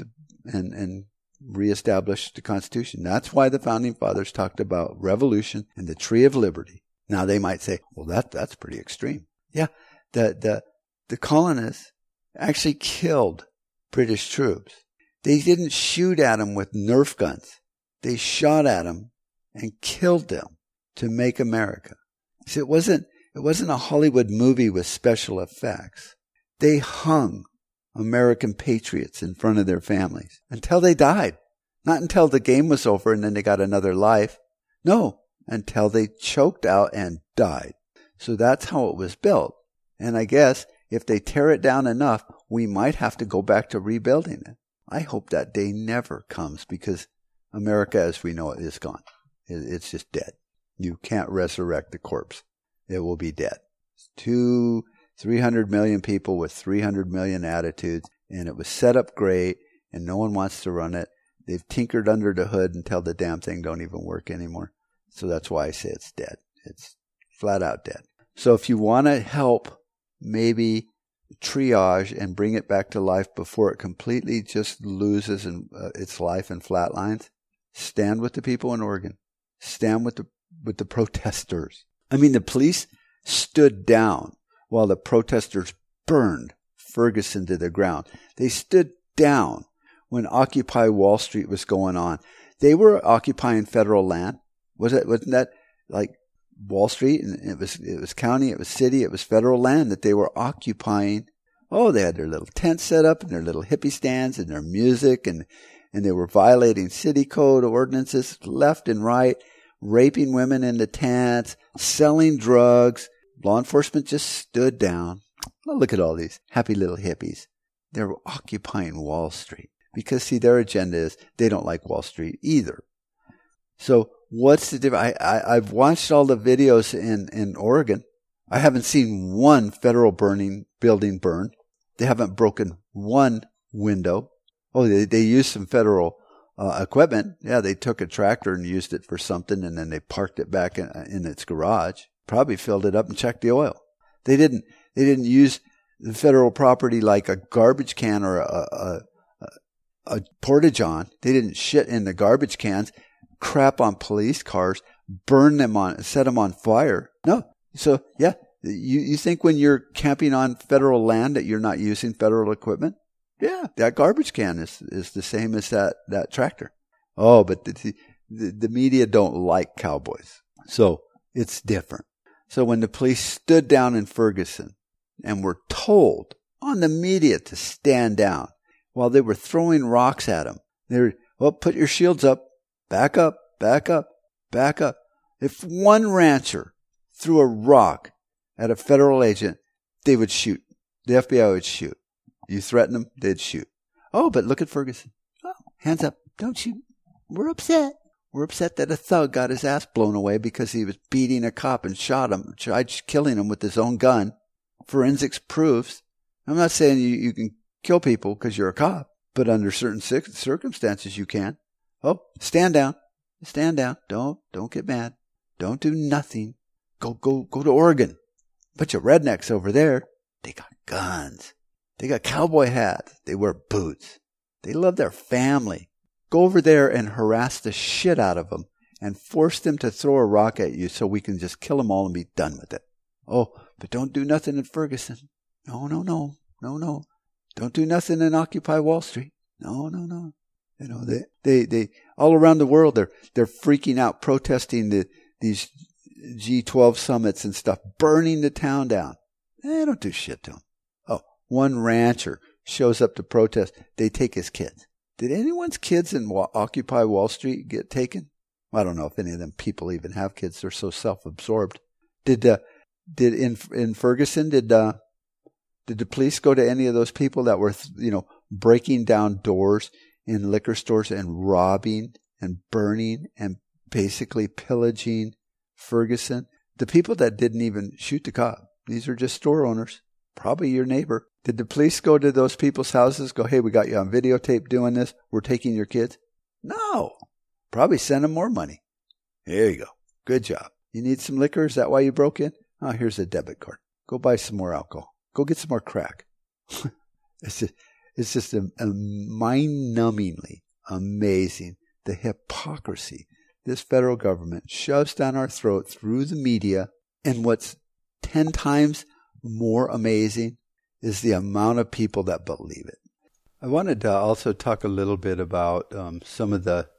and reestablish the Constitution. That's why the Founding Fathers talked about revolution and the Tree of Liberty. Now they might say, well, that's pretty extreme. Yeah, the colonists actually killed British troops. They didn't shoot at them with Nerf guns. They shot at them and killed them to make America. See, it wasn't a Hollywood movie with special effects. They hung American patriots in front of their families until they died. Not until the game was over and then they got another life. No, until they choked out and died. So that's how it was built. And I guess if they tear it down enough, we might have to go back to rebuilding it. I hope that day never comes because America as we know it is gone. It's just dead. You can't resurrect the corpse. It will be dead. 300 million people with 300 million attitudes, and it was set up great, and no one wants to run it. They've tinkered under the hood until the damn thing don't even work anymore. So that's why I say it's dead. It's flat out dead. So if you want to help maybe triage and bring it back to life before it completely just loses its life and flatlines, stand with the people in Oregon. Stand with the protesters. I mean, the police stood down while the protesters burned Ferguson to the ground. They stood down when Occupy Wall Street was going on. They were occupying federal land. Wasn't that like Wall Street? And it was county, it was city, it was federal land that they were occupying. Oh, they had their little tents set up and their little hippie stands and their music and they were violating city code ordinances left and right, raping women in the tents, selling drugs. Law enforcement just stood down. Oh, look at all these happy little hippies. They were occupying Wall Street because, see, their agenda is they don't like Wall Street either. So what's the difference? I've watched all the videos in Oregon. I haven't seen one federal building burn. They haven't broken one window. Oh, they used some federal equipment. Yeah, they took a tractor and used it for something, and then they parked it back in its garage. Probably filled it up and checked the oil. They didn't use the federal property like a garbage can or a porta-john. They didn't shit in the garbage cans, crap on police cars, burn them set them on fire. No. So yeah, you think when you're camping on federal land that you're not using federal equipment? Yeah, that garbage can is the same as that tractor. Oh, but the media don't like cowboys. So it's different. So when the police stood down in Ferguson and were told on the media to stand down while they were throwing rocks at them, put your shields up, back up, back up, back up. If one rancher threw a rock at a federal agent, they would shoot. The FBI would shoot. You threaten them, they'd shoot. Oh, but look at Ferguson. Oh, hands up. Don't shoot. We're upset. We're upset that a thug got his ass blown away because he was beating a cop and shot him, tried killing him with his own gun. Forensics proves. I'm not saying you can kill people because you're a cop, but under certain circumstances you can. Oh, stand down. Stand down. Don't get mad. Don't do nothing. Go to Oregon. Bunch of rednecks over there. They got guns. They got cowboy hats. They wear boots. They love their family. Go over there and harass the shit out of them and force them to throw a rock at you so we can just kill them all and be done with it. Oh, but don't do nothing in Ferguson. No. Don't do nothing in Occupy Wall Street. No. You know, they all around the world, they're freaking out, protesting these G12 summits and stuff, burning the town down. They don't do shit to them. Oh, one rancher shows up to protest. They take his kids. Did anyone's kids in Occupy Wall Street get taken? I don't know if any of them people even have kids. They're so self-absorbed. Did in Ferguson, did the police go to any of those people that were, breaking down doors in liquor stores and robbing and burning and basically pillaging Ferguson? The people that didn't even shoot the cop, these are just store owners, probably your neighbor. Did the police go to those people's houses, go, hey, we got you on videotape doing this, we're taking your kids? No. Probably send them more money. There you go. Good job. You need some liquor? Is that why you broke in? Oh, here's a debit card. Go buy some more alcohol. Go get some more crack. It's just a mind-numbingly amazing, the hypocrisy this federal government shoves down our throat through the media. And what's 10 times more amazing is the amount of people that believe it. I wanted to also talk a little bit about some of the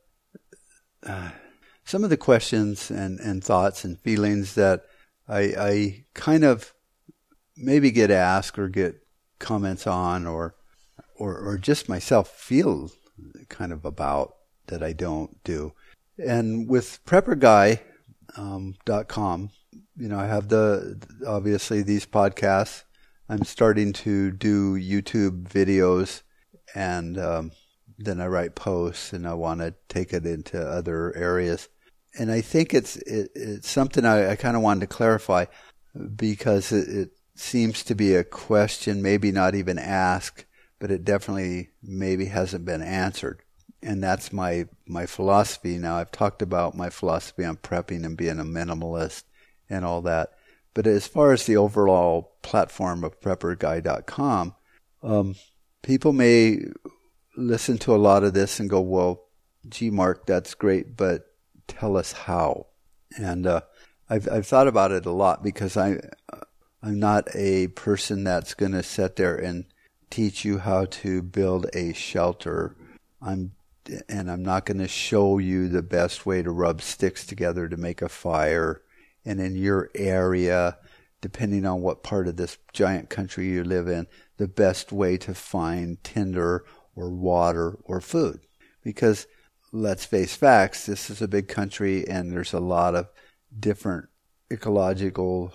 questions and thoughts and feelings that I kind of maybe get asked or get comments on or just myself feel kind of about that I don't do. And with PrepperGuy.com, I have obviously these podcasts. I'm starting to do YouTube videos, and then I write posts, and I want to take it into other areas. And I think it's something I kind of wanted to clarify, because it seems to be a question maybe not even asked, but it definitely maybe hasn't been answered. And that's my philosophy. Now, I've talked about my philosophy on prepping and being a minimalist and all that. But as far as the overall platform of PrepperGuy.com, people may listen to a lot of this and go, well, gee, Mark, that's great, but tell us how. And I've thought about it a lot, because I'm not a person that's going to sit there and teach you how to build a shelter. I'm not going to show you the best way to rub sticks together to make a fire. And in your area, depending on what part of this giant country you live in, the best way to find tinder or water or food. Because let's face facts, this is a big country, and there's a lot of different ecological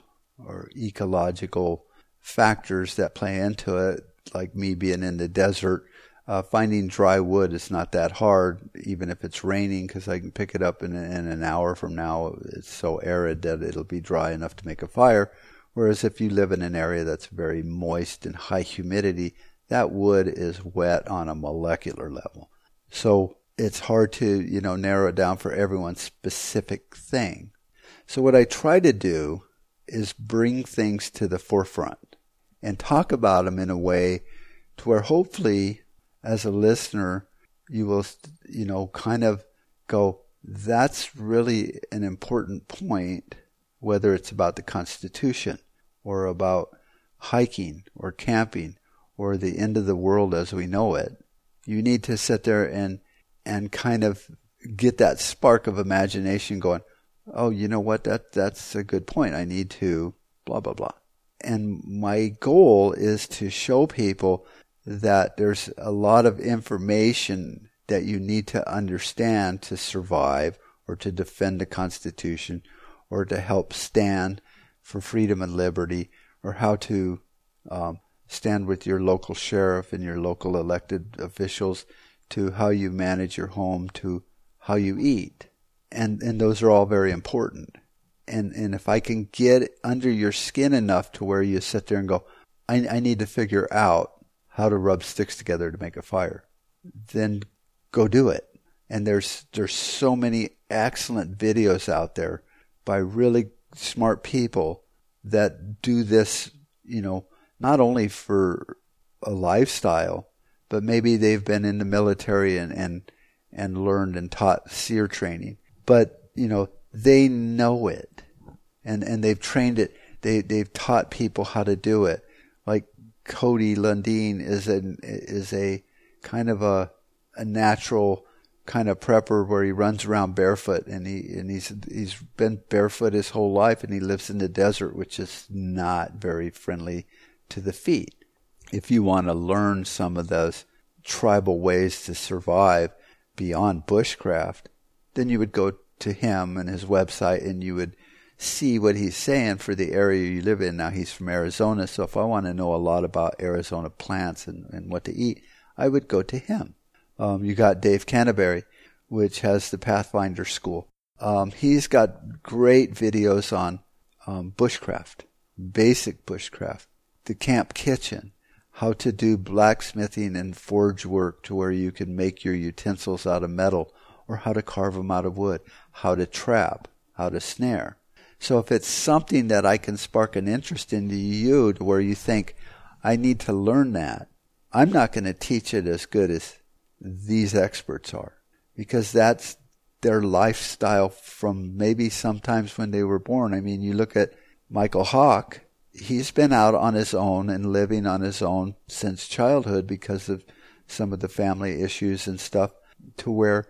factors that play into it, like me being in the desert. Finding dry wood is not that hard, even if it's raining, because I can pick it up in an hour from now. It's so arid that it'll be dry enough to make a fire. Whereas if you live in an area that's very moist and high humidity, that wood is wet on a molecular level. So it's hard to, narrow it down for everyone's specific thing. So what I try to do is bring things to the forefront and talk about them in a way to where hopefully, as a listener, you will, kind of go, that's really an important point, whether it's about the Constitution or about hiking or camping or the end of the world as we know it. You need to sit there and kind of get that spark of imagination going, oh, you know what, that's a good point. I need to blah, blah, blah. And my goal is to show people that there's a lot of information that you need to understand to survive or to defend the Constitution or to help stand for freedom and liberty, or how to stand with your local sheriff and your local elected officials, to how you manage your home, to how you eat. And those are all very important. And if I can get under your skin enough to where you sit there and go, I need to figure out how to rub sticks together to make a fire, then go do it. And there's so many excellent videos out there by really smart people that do this, not only for a lifestyle, but maybe they've been in the military and and learned and taught SEER training. But, they know it and they've trained it. They've taught people how to do it. Like Cody Lundeen is a kind of a natural kind of prepper where he runs around barefoot and he's been barefoot his whole life, and he lives in the desert, which is not very friendly to the feet. If you want to learn some of those tribal ways to survive beyond bushcraft, then you would go to him and his website and you would see what he's saying for the area you live in. Now, he's from Arizona, so if I want to know a lot about Arizona plants and what to eat, I would go to him. You got Dave Canterbury, which has the Pathfinder School. He's got great videos on bushcraft, basic bushcraft, the camp kitchen, how to do blacksmithing and forge work to where you can make your utensils out of metal, or how to carve them out of wood, how to trap, how to snare. So if it's something that I can spark an interest into you to where you think, I need to learn that, I'm not going to teach it as good as these experts are, because that's their lifestyle from maybe sometimes when they were born. I mean, you look at Michael Hawk, he's been out on his own and living on his own since childhood because of some of the family issues and stuff, to where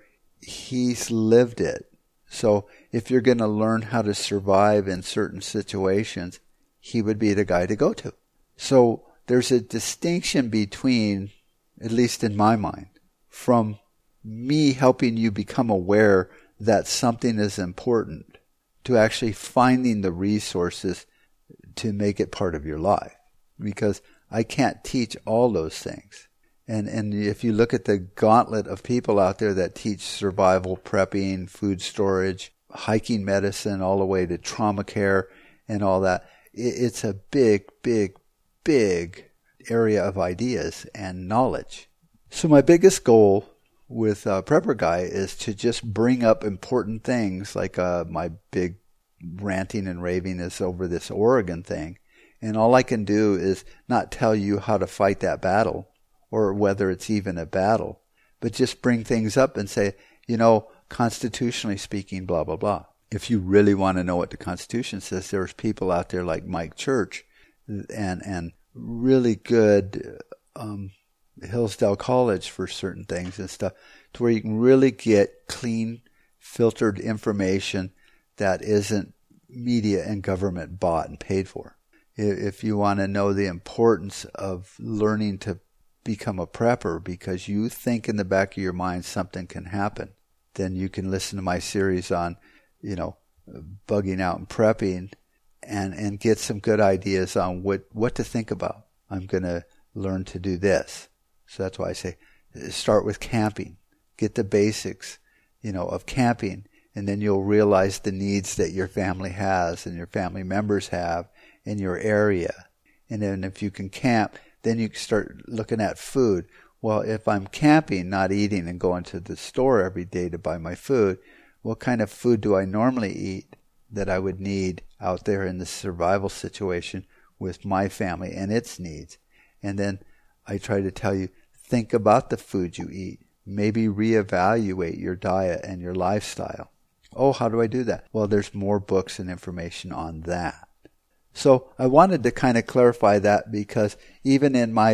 he's lived it. So if you're going to learn how to survive in certain situations, he would be the guy to go to. So there's a distinction between, at least in my mind, from me helping you become aware that something is important to actually finding the resources to make it part of your life. Because I can't teach all those things. And if you look at the gauntlet of people out there that teach survival, prepping, food storage, hiking medicine, all the way to trauma care and all that, it's a big, big, big area of ideas and knowledge. So my biggest goal with Prepper Guy is to just bring up important things, like my big ranting and raving is over this Oregon thing. And all I can do is not tell you how to fight that battle, or whether it's even a battle, but just bring things up and say, constitutionally speaking, blah, blah, blah. If you really want to know what the Constitution says, there's people out there like Mike Church and really good Hillsdale College for certain things and stuff, to where you can really get clean, filtered information that isn't media and government bought and paid for. If you want to know the importance of learning to become a prepper because you think in the back of your mind something can happen, then you can listen to my series on, bugging out and prepping and get some good ideas on what to think about. I'm going to learn to do this. So that's why I say start with camping. Get the basics, of camping, and then you'll realize the needs that your family has and your family members have in your area. And then if you can camp, then you can start looking at food. Well, if I'm camping, not eating and going to the store every day to buy my food, what kind of food do I normally eat that I would need out there in the survival situation with my family and its needs? And then I try to tell you, think about the food you eat. Maybe reevaluate your diet and your lifestyle. Oh, how do I do that? Well, there's more books and information on that. So I wanted to kind of clarify that, because even in my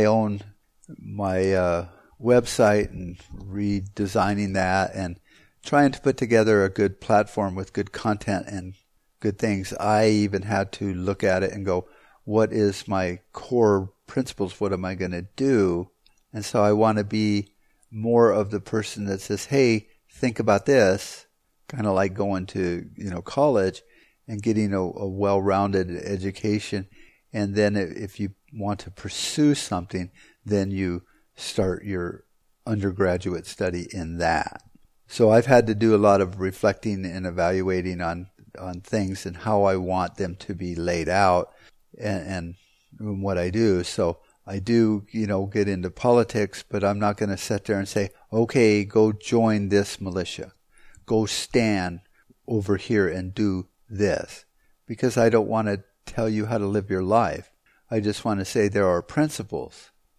website and redesigning that and trying to put together a good platform with good content and good things, I even had to look at it and go, what is my core principles? What am I going to do? And so I want to be more of the person that says, hey, think about this, kind of like going to, college and getting a well-rounded education. And then if you want to pursue something, then you start your undergraduate study in that. So I've had to do a lot of reflecting and evaluating on things and how I want them to be laid out and what I do. So I do, get into politics, but I'm not going to sit there and say, okay, go join this militia. Go stand over here and do this, because I don't want to tell you how to live your life. I just want to say there are principles,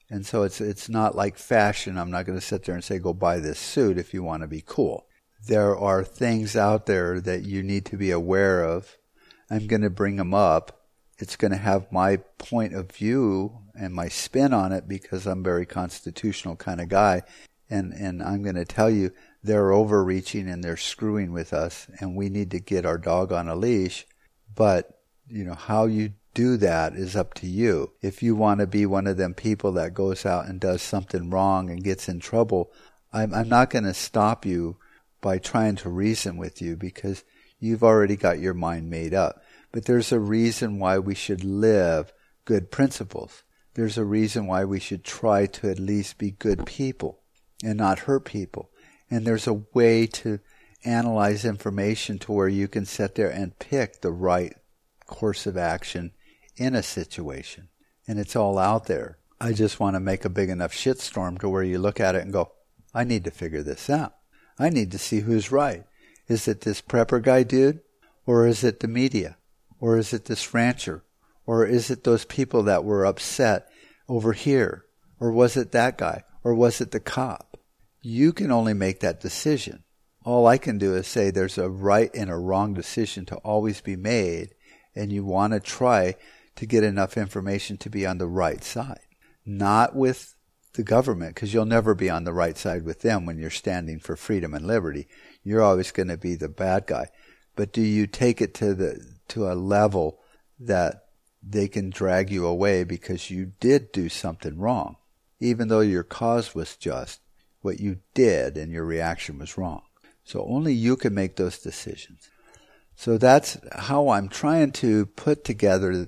And so it's not like fashion. I'm not going to sit there and say, go buy this suit if you want to be cool. There are things out there that you need to be aware of. I'm going to bring them up. It's going to have my point of view and my spin on it because I'm a very constitutional kind of guy. And I'm going to tell you they're overreaching and they're screwing with us and we need to get our dog on a leash. But, how you do that is up to you. If you want to be one of them people that goes out and does something wrong and gets in trouble, I'm not going to stop you by trying to reason with you because you've already got your mind made up. But there's a reason why we should live good principles. There's a reason why we should try to at least be good people and not hurt people. And there's a way to analyze information to where you can sit there and pick the right course of action in a situation. And it's all out there. I just want to make a big enough shitstorm to where you look at it and go, I need to figure this out. I need to see who's right. Is it this prepper guy dude? Or is it the media? Or is it this rancher? Or is it those people that were upset over here? Or was it that guy? Or was it the cop? You can only make that decision. All I can do is say there's a right and a wrong decision to always be made, and you want to try to get enough information to be on the right side. Not with the government, because you'll never be on the right side with them when you're standing for freedom and liberty. You're always going to be the bad guy. But do you take it to a level that they can drag you away because you did do something wrong? Even though your cause was just, what you did and your reaction was wrong. So only you can make those decisions. So that's how I'm trying to put together,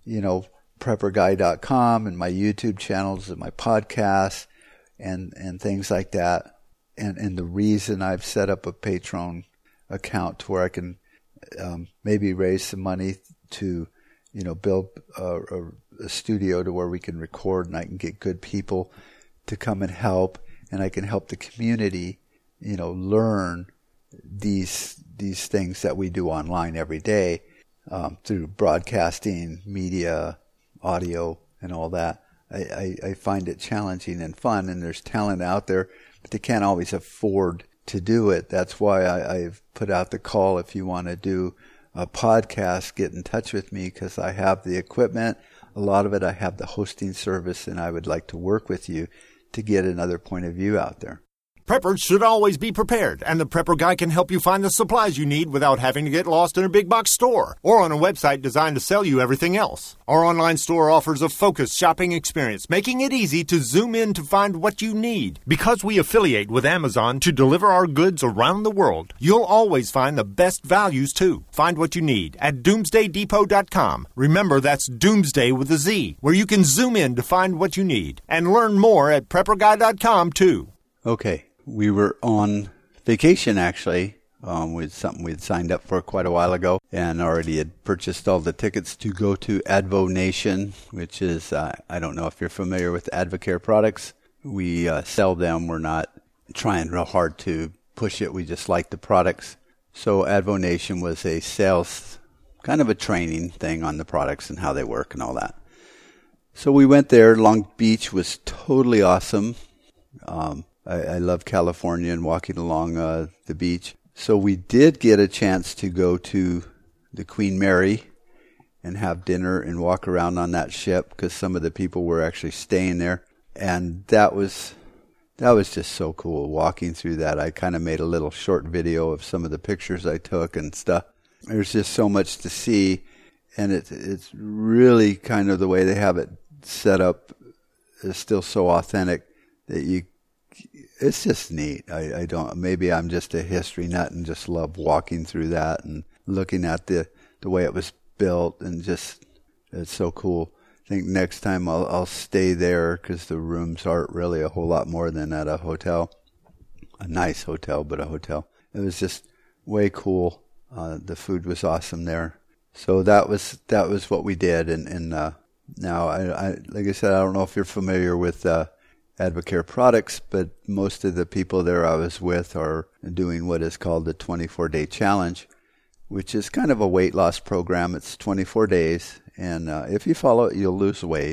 prepperguy.com and my YouTube channels and my podcasts and things like that. And the reason I've set up a Patreon account to where I can maybe raise some money to, build a studio to where we can record and I can get good people to come and help, and I can help the community, learn these things that we do online every day through broadcasting, media, audio, and all that. I find it challenging and fun, and there's talent out there, but they can't always afford to do it. That's why I've put out the call. If you want to do a podcast, get in touch with me because I have the equipment. A lot of it, I have the hosting service, and I would like to work with you to get another point of view out there.
Preppers should always be prepared, and the Prepper Guy can help you find the supplies you need without having to get lost in a big box store or on a website designed to sell you everything else. Our online store offers a focused shopping experience, making it easy to zoom in to find what you need. Because we affiliate with Amazon to deliver our goods around the world, you'll always find the best values too. Find what you need at DoomsdayDepot.com. Remember, that's Doomsday with a Z, where you can zoom in to find what you need and learn more at PrepperGuy.com too.
Okay. We were on vacation, actually, with something we had signed up for quite a while ago and already had purchased all the tickets to go to AdvoNation, which is, I don't know if you're familiar with Advocare products. We sell them. We're not trying real hard to push it. We just like the products. So AdvoNation was a sales, kind of a training thing on the products and how they work and all that. So we went there. Long Beach was totally awesome. I love California and walking along the beach. So we did get a chance to go to the Queen Mary and have dinner and walk around on that ship because some of the people were actually staying there. And that was just so cool walking through that. I kind of made a little short video of some of the pictures I took and stuff. There's just so much to see, and it's really kind of the way they have it set up is still so authentic that it's just neat. Maybe I'm just a history nut and just love walking through that and looking at the way it was built, and just, it's so cool. I think next time I'll stay there because the rooms aren't really a whole lot more than at a hotel. A nice hotel, but a hotel. It was just way cool. The food was awesome there. So that was what we did. And now, I like I said, I don't know if you're familiar with Advocare products, but most of the people there I was with are doing what is called the 24-day challenge, which is kind of a weight loss program. It's 24 days, and if you follow it, you'll lose weight.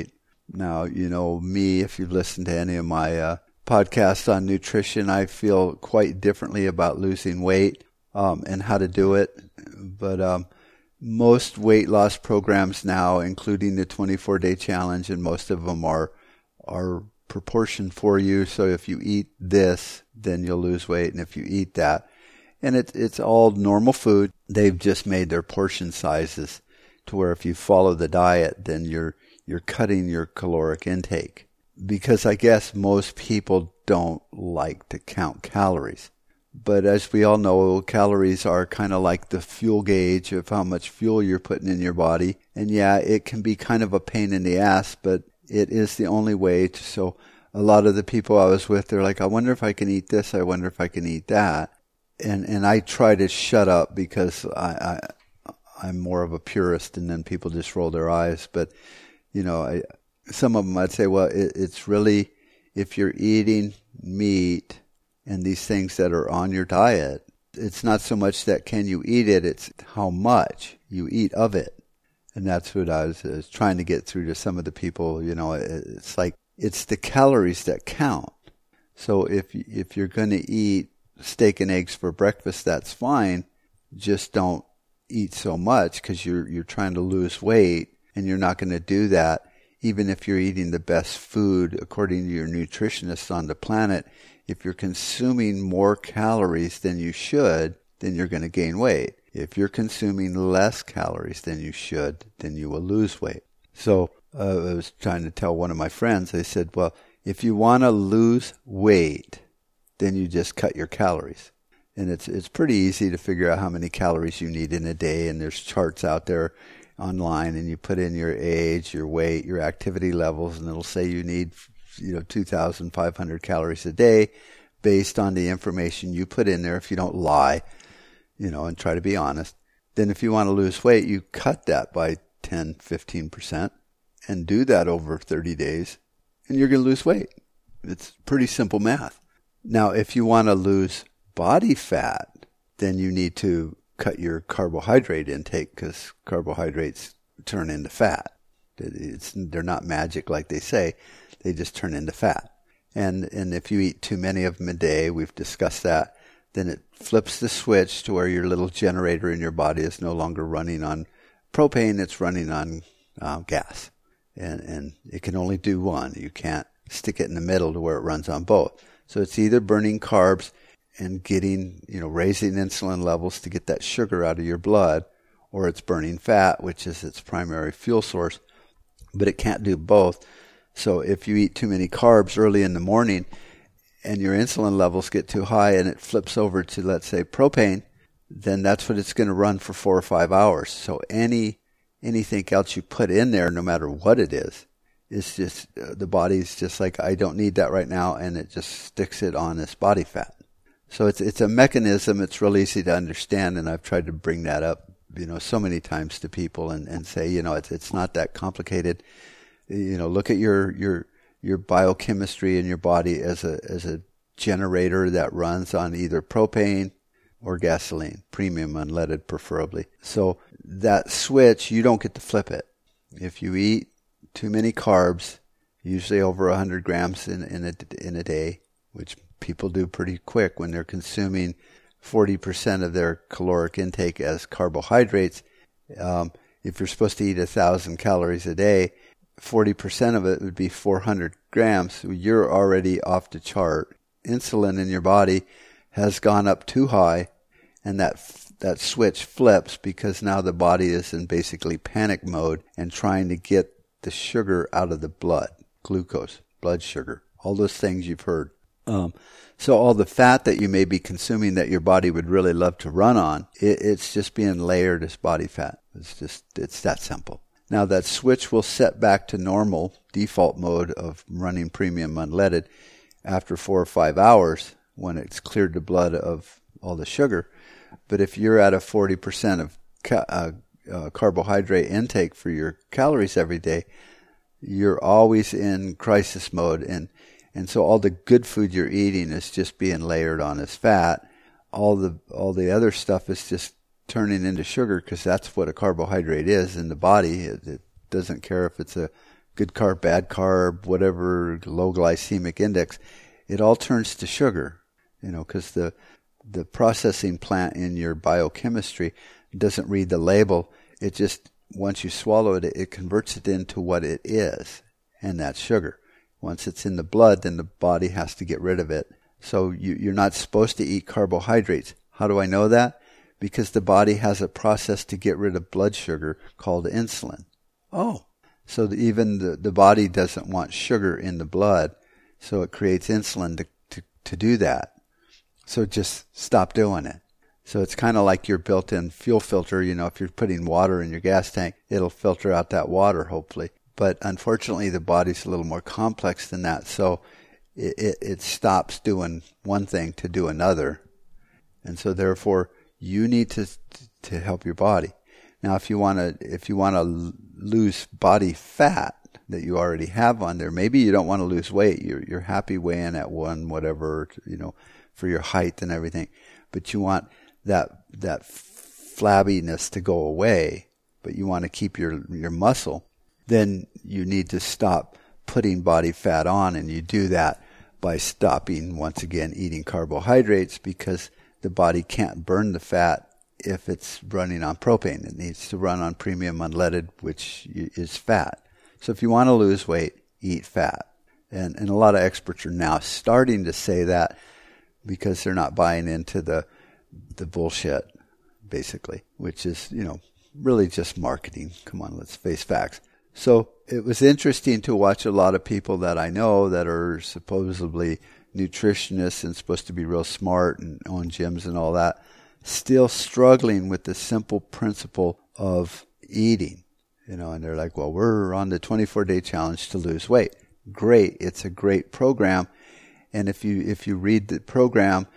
Now, you know me, if you've listened to any of my podcasts on nutrition, I feel quite differently about losing weight and how to do it. But most weight loss programs now, including the 24-day challenge, and most of them are proportioned for you. So if you eat this, then you'll lose weight, and if you eat that. And it's all normal food. They've just made their portion sizes to where if you follow the diet, then you're cutting your caloric intake. Because I guess most people don't like to count calories. But as we all know, calories are kind of like the fuel gauge of how much fuel you're putting in your body. And yeah, it can be kind of a pain in the ass, but it is the only way to. So a lot of the people I was with, they're like, I wonder if I can eat this. I wonder if I can eat that. And I try to shut up because I'm more of a purist, and then people just roll their eyes. But, you know, some of them I'd say, well, it's really, if you're eating meat and these things that are on your diet, it's not so much that can you eat it, it's how much you eat of it. And that's what I was trying to get through to some of the people. You know, it's like, it's the calories that count. So if you're going to eat steak and eggs for breakfast, that's fine. Just don't eat so much, because you're trying to lose weight, and you're not going to do that even if you're eating the best food according to your nutritionist on the planet. If you're consuming more calories than you should, then you're going to gain weight. If you're consuming less calories than you should, then you will lose weight. So I was trying to tell one of my friends, they said, well, if you want to lose weight, then you just cut your calories. And it's pretty easy to figure out how many calories you need in a day, and there's charts out there online, and you put in your age, your weight, your activity levels, and it'll say you need 2,500 calories a day based on the information you put in there, if you don't lie, and try to be honest. Then if you want to lose weight, you cut that by 10, 15% and do that over 30 days, and you're going to lose weight. It's pretty simple math. Now, if you want to lose body fat, then you need to cut your carbohydrate intake, because carbohydrates turn into fat. They're not magic like they say. They just turn into fat. And if you eat too many of them a day, we've discussed that, then it flips the switch to where your little generator in your body is no longer running on propane, it's running on gas. And it can only do one. You can't stick it in the middle to where it runs on both. So it's either burning carbs and getting, raising insulin levels to get that sugar out of your blood, or it's burning fat, which is its primary fuel source, but it can't do both. So if you eat too many carbs early in the morning and your insulin levels get too high and it flips over to, let's say, propane, then that's what it's going to run for 4 or 5 hours. So anything else you put in there, no matter what it is, it's just, the body's just like, I don't need that right now, and it just sticks it on its body fat. So it's a mechanism. It's real easy to understand, and I've tried to bring that up, so many times to people and say, it's not that complicated. Look at your biochemistry in your body as a generator that runs on either propane or gasoline, premium unleaded preferably. So that switch, you don't get to flip it. If you eat too many carbs, usually over 100 grams in a day, which people do pretty quick when they're consuming 40% of their caloric intake as carbohydrates. If you're supposed to eat 1,000 calories a day, 40% of it would be 400 grams. So you're already off the chart. Insulin in your body has gone up too high, and that switch flips because now the body is in basically panic mode and trying to get the sugar out of the blood, glucose, blood sugar, all those things you've heard. So all the fat that you may be consuming that your body would really love to run on, it's just being layered as body fat. It's that simple. Now that switch will set back to normal default mode of running premium unleaded after 4 or 5 hours when it's cleared the blood of all the sugar. But if you're at a 40% of carbohydrate intake for your calories every day, you're always in crisis mode, and so all the good food you're eating is just being layered on as fat. All the other stuff is just turning into sugar, because that's what a carbohydrate is in the body. It doesn't care if it's a good carb, bad carb, whatever, low glycemic index, it all turns to sugar, because the processing plant in your biochemistry doesn't read the label. It just, once you swallow it, it converts it into what it is, and that's sugar. Once it's in the blood, then the body has to get rid of it. So you're not supposed to eat carbohydrates. How do I know that? Because the body has a process to get rid of blood sugar called insulin. Oh, so even the body doesn't want sugar in the blood, so it creates insulin to do that. So just stop doing it. So it's kind of like your built-in fuel filter. If you're putting water in your gas tank, it'll filter out that water, hopefully. But unfortunately, the body's a little more complex than that. So it stops doing one thing to do another. And so therefore, you need to help your body. Now, if you want to lose body fat that you already have on there, maybe you don't want to lose weight. You're happy weighing at one, whatever, for your height and everything. But you want that flabbiness to go away, but you want to keep your muscle, then you need to stop putting body fat on, and you do that by stopping, once again, eating carbohydrates, because the body can't burn the fat if it's running on propane. It needs to run on premium unleaded, which is fat. So if you want to lose weight, eat fat. And a lot of experts are now starting to say that, because they're not buying into the bullshit, basically, which is, really just marketing. Come on, let's face facts. So it was interesting to watch a lot of people that I know that are supposedly nutritionists and supposed to be real smart and own gyms and all that, still struggling with the simple principle of eating. And they're like, well, we're on the 24-day challenge to lose weight. Great. It's a great program. And if you read the program,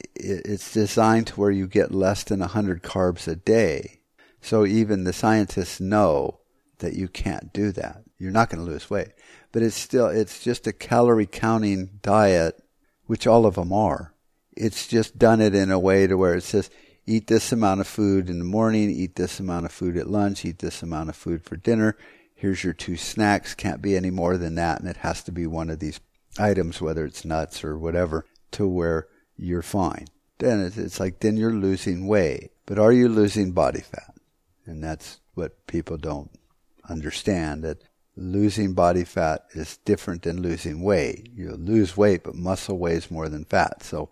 it's designed to where you get less than 100 carbs a day. So even the scientists know that you can't do that. You're not going to lose weight. But it's just a calorie counting diet, which all of them are. It's just done it in a way to where it says, eat this amount of food in the morning, eat this amount of food at lunch, eat this amount of food for dinner. Here's your 2 snacks. Can't be any more than that. And it has to be one of these items, whether it's nuts or whatever, to where you're fine. Then it's like, then you're losing weight. But are you losing body fat? And that's what people don't understand, that losing body fat is different than losing weight. You lose weight, but muscle weighs more than fat. So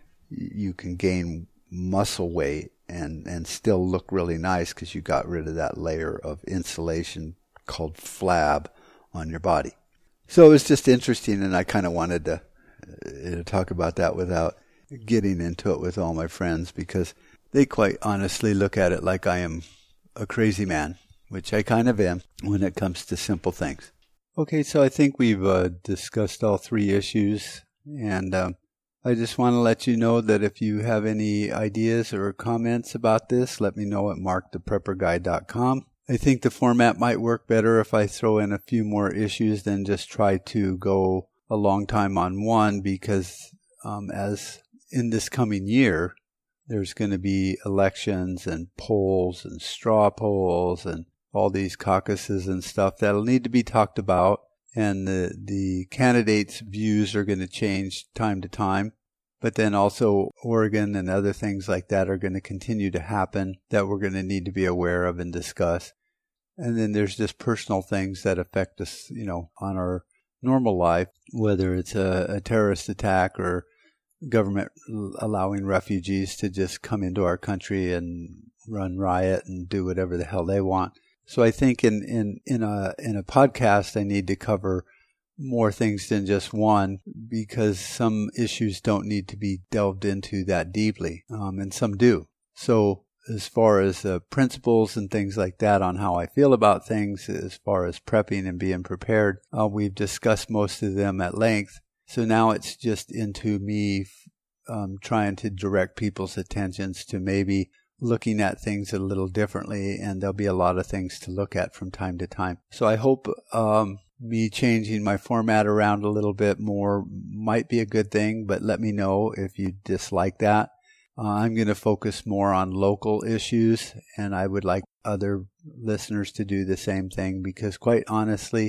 you can gain muscle weight and still look really nice because you got rid of that layer of insulation called flab on your body. So it was just interesting, and I kind of wanted to talk about that without getting into it with all my friends, because they quite honestly look at it like I am a crazy man, which I kind of am when it comes to simple things. Okay, so I think we've discussed all 3 issues, and I just want to let you know that if you have any ideas or comments about this, let me know at marktheprepperguy.com. I think the format might work better if I throw in a few more issues than just try to go a long time on one, because as in this coming year, there's going to be elections and polls and straw polls and all these caucuses and stuff that'll need to be talked about. And the candidates' views are going to change time to time. But then also Oregon and other things like that are going to continue to happen that we're going to need to be aware of and discuss. And then there's just personal things that affect us, on our normal life, whether it's a terrorist attack or government allowing refugees to just come into our country and run riot and do whatever the hell they want. So I think in a podcast, I need to cover more things than just one, because some issues don't need to be delved into that deeply, and some do. So as far as principles and things like that on how I feel about things, as far as prepping and being prepared, we've discussed most of them at length. So now it's just into me trying to direct people's attentions to maybe looking at things a little differently, and there'll be a lot of things to look at from time to time. So I hope me changing my format around a little bit more might be a good thing, but let me know if you dislike that. I'm going to focus more on local issues, and I would like other listeners to do the same thing, because quite honestly,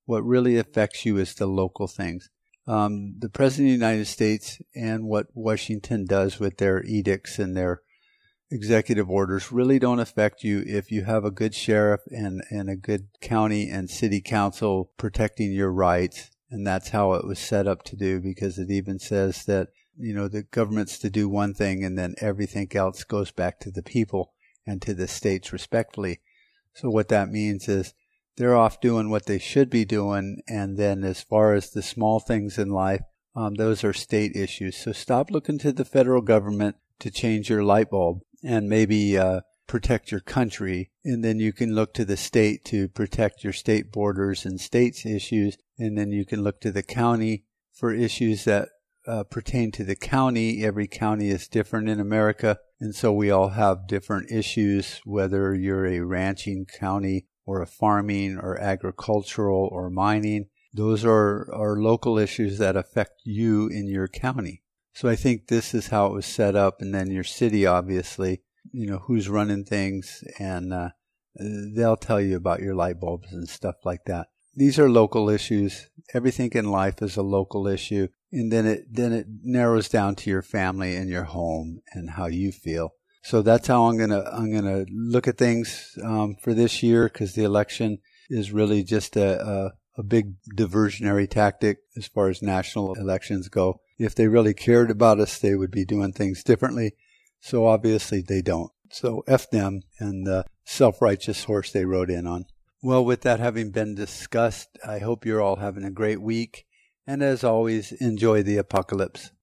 What really affects you is the local things. The President of the United States and what Washington does with their edicts and their executive orders really don't affect you if you have a good sheriff and a good county and city council protecting your rights. And that's how it was set up to do, because it even says that, the government's to do one thing and then everything else goes back to the people and to the states respectfully. So what that means is they're off doing what they should be doing. And then as far as the small things in life, those are state issues. So stop looking to the federal government to change your light bulb and maybe protect your country. And then you can look to the state to protect your state borders and states issues. And then you can look to the county for issues that pertain to the county. Every county is different in America. And so we all have different issues, whether you're a ranching county or a farming or agricultural or mining. Those are local issues that affect you in your county. So I think this is how it was set up. And then your city, obviously, who's running things, and they'll tell you about your light bulbs and stuff like that. These are local issues. Everything in life is a local issue. And then it narrows down to your family and your home and how you feel. So that's how I'm gonna look at things for this year, because the election is really just a big diversionary tactic as far as national elections go. If they really cared about us, they would be doing things differently. So obviously they don't. So F them and the self-righteous horse they rode in on. Well, with that having been discussed, I hope you're all having a great week. And as always, enjoy the apocalypse.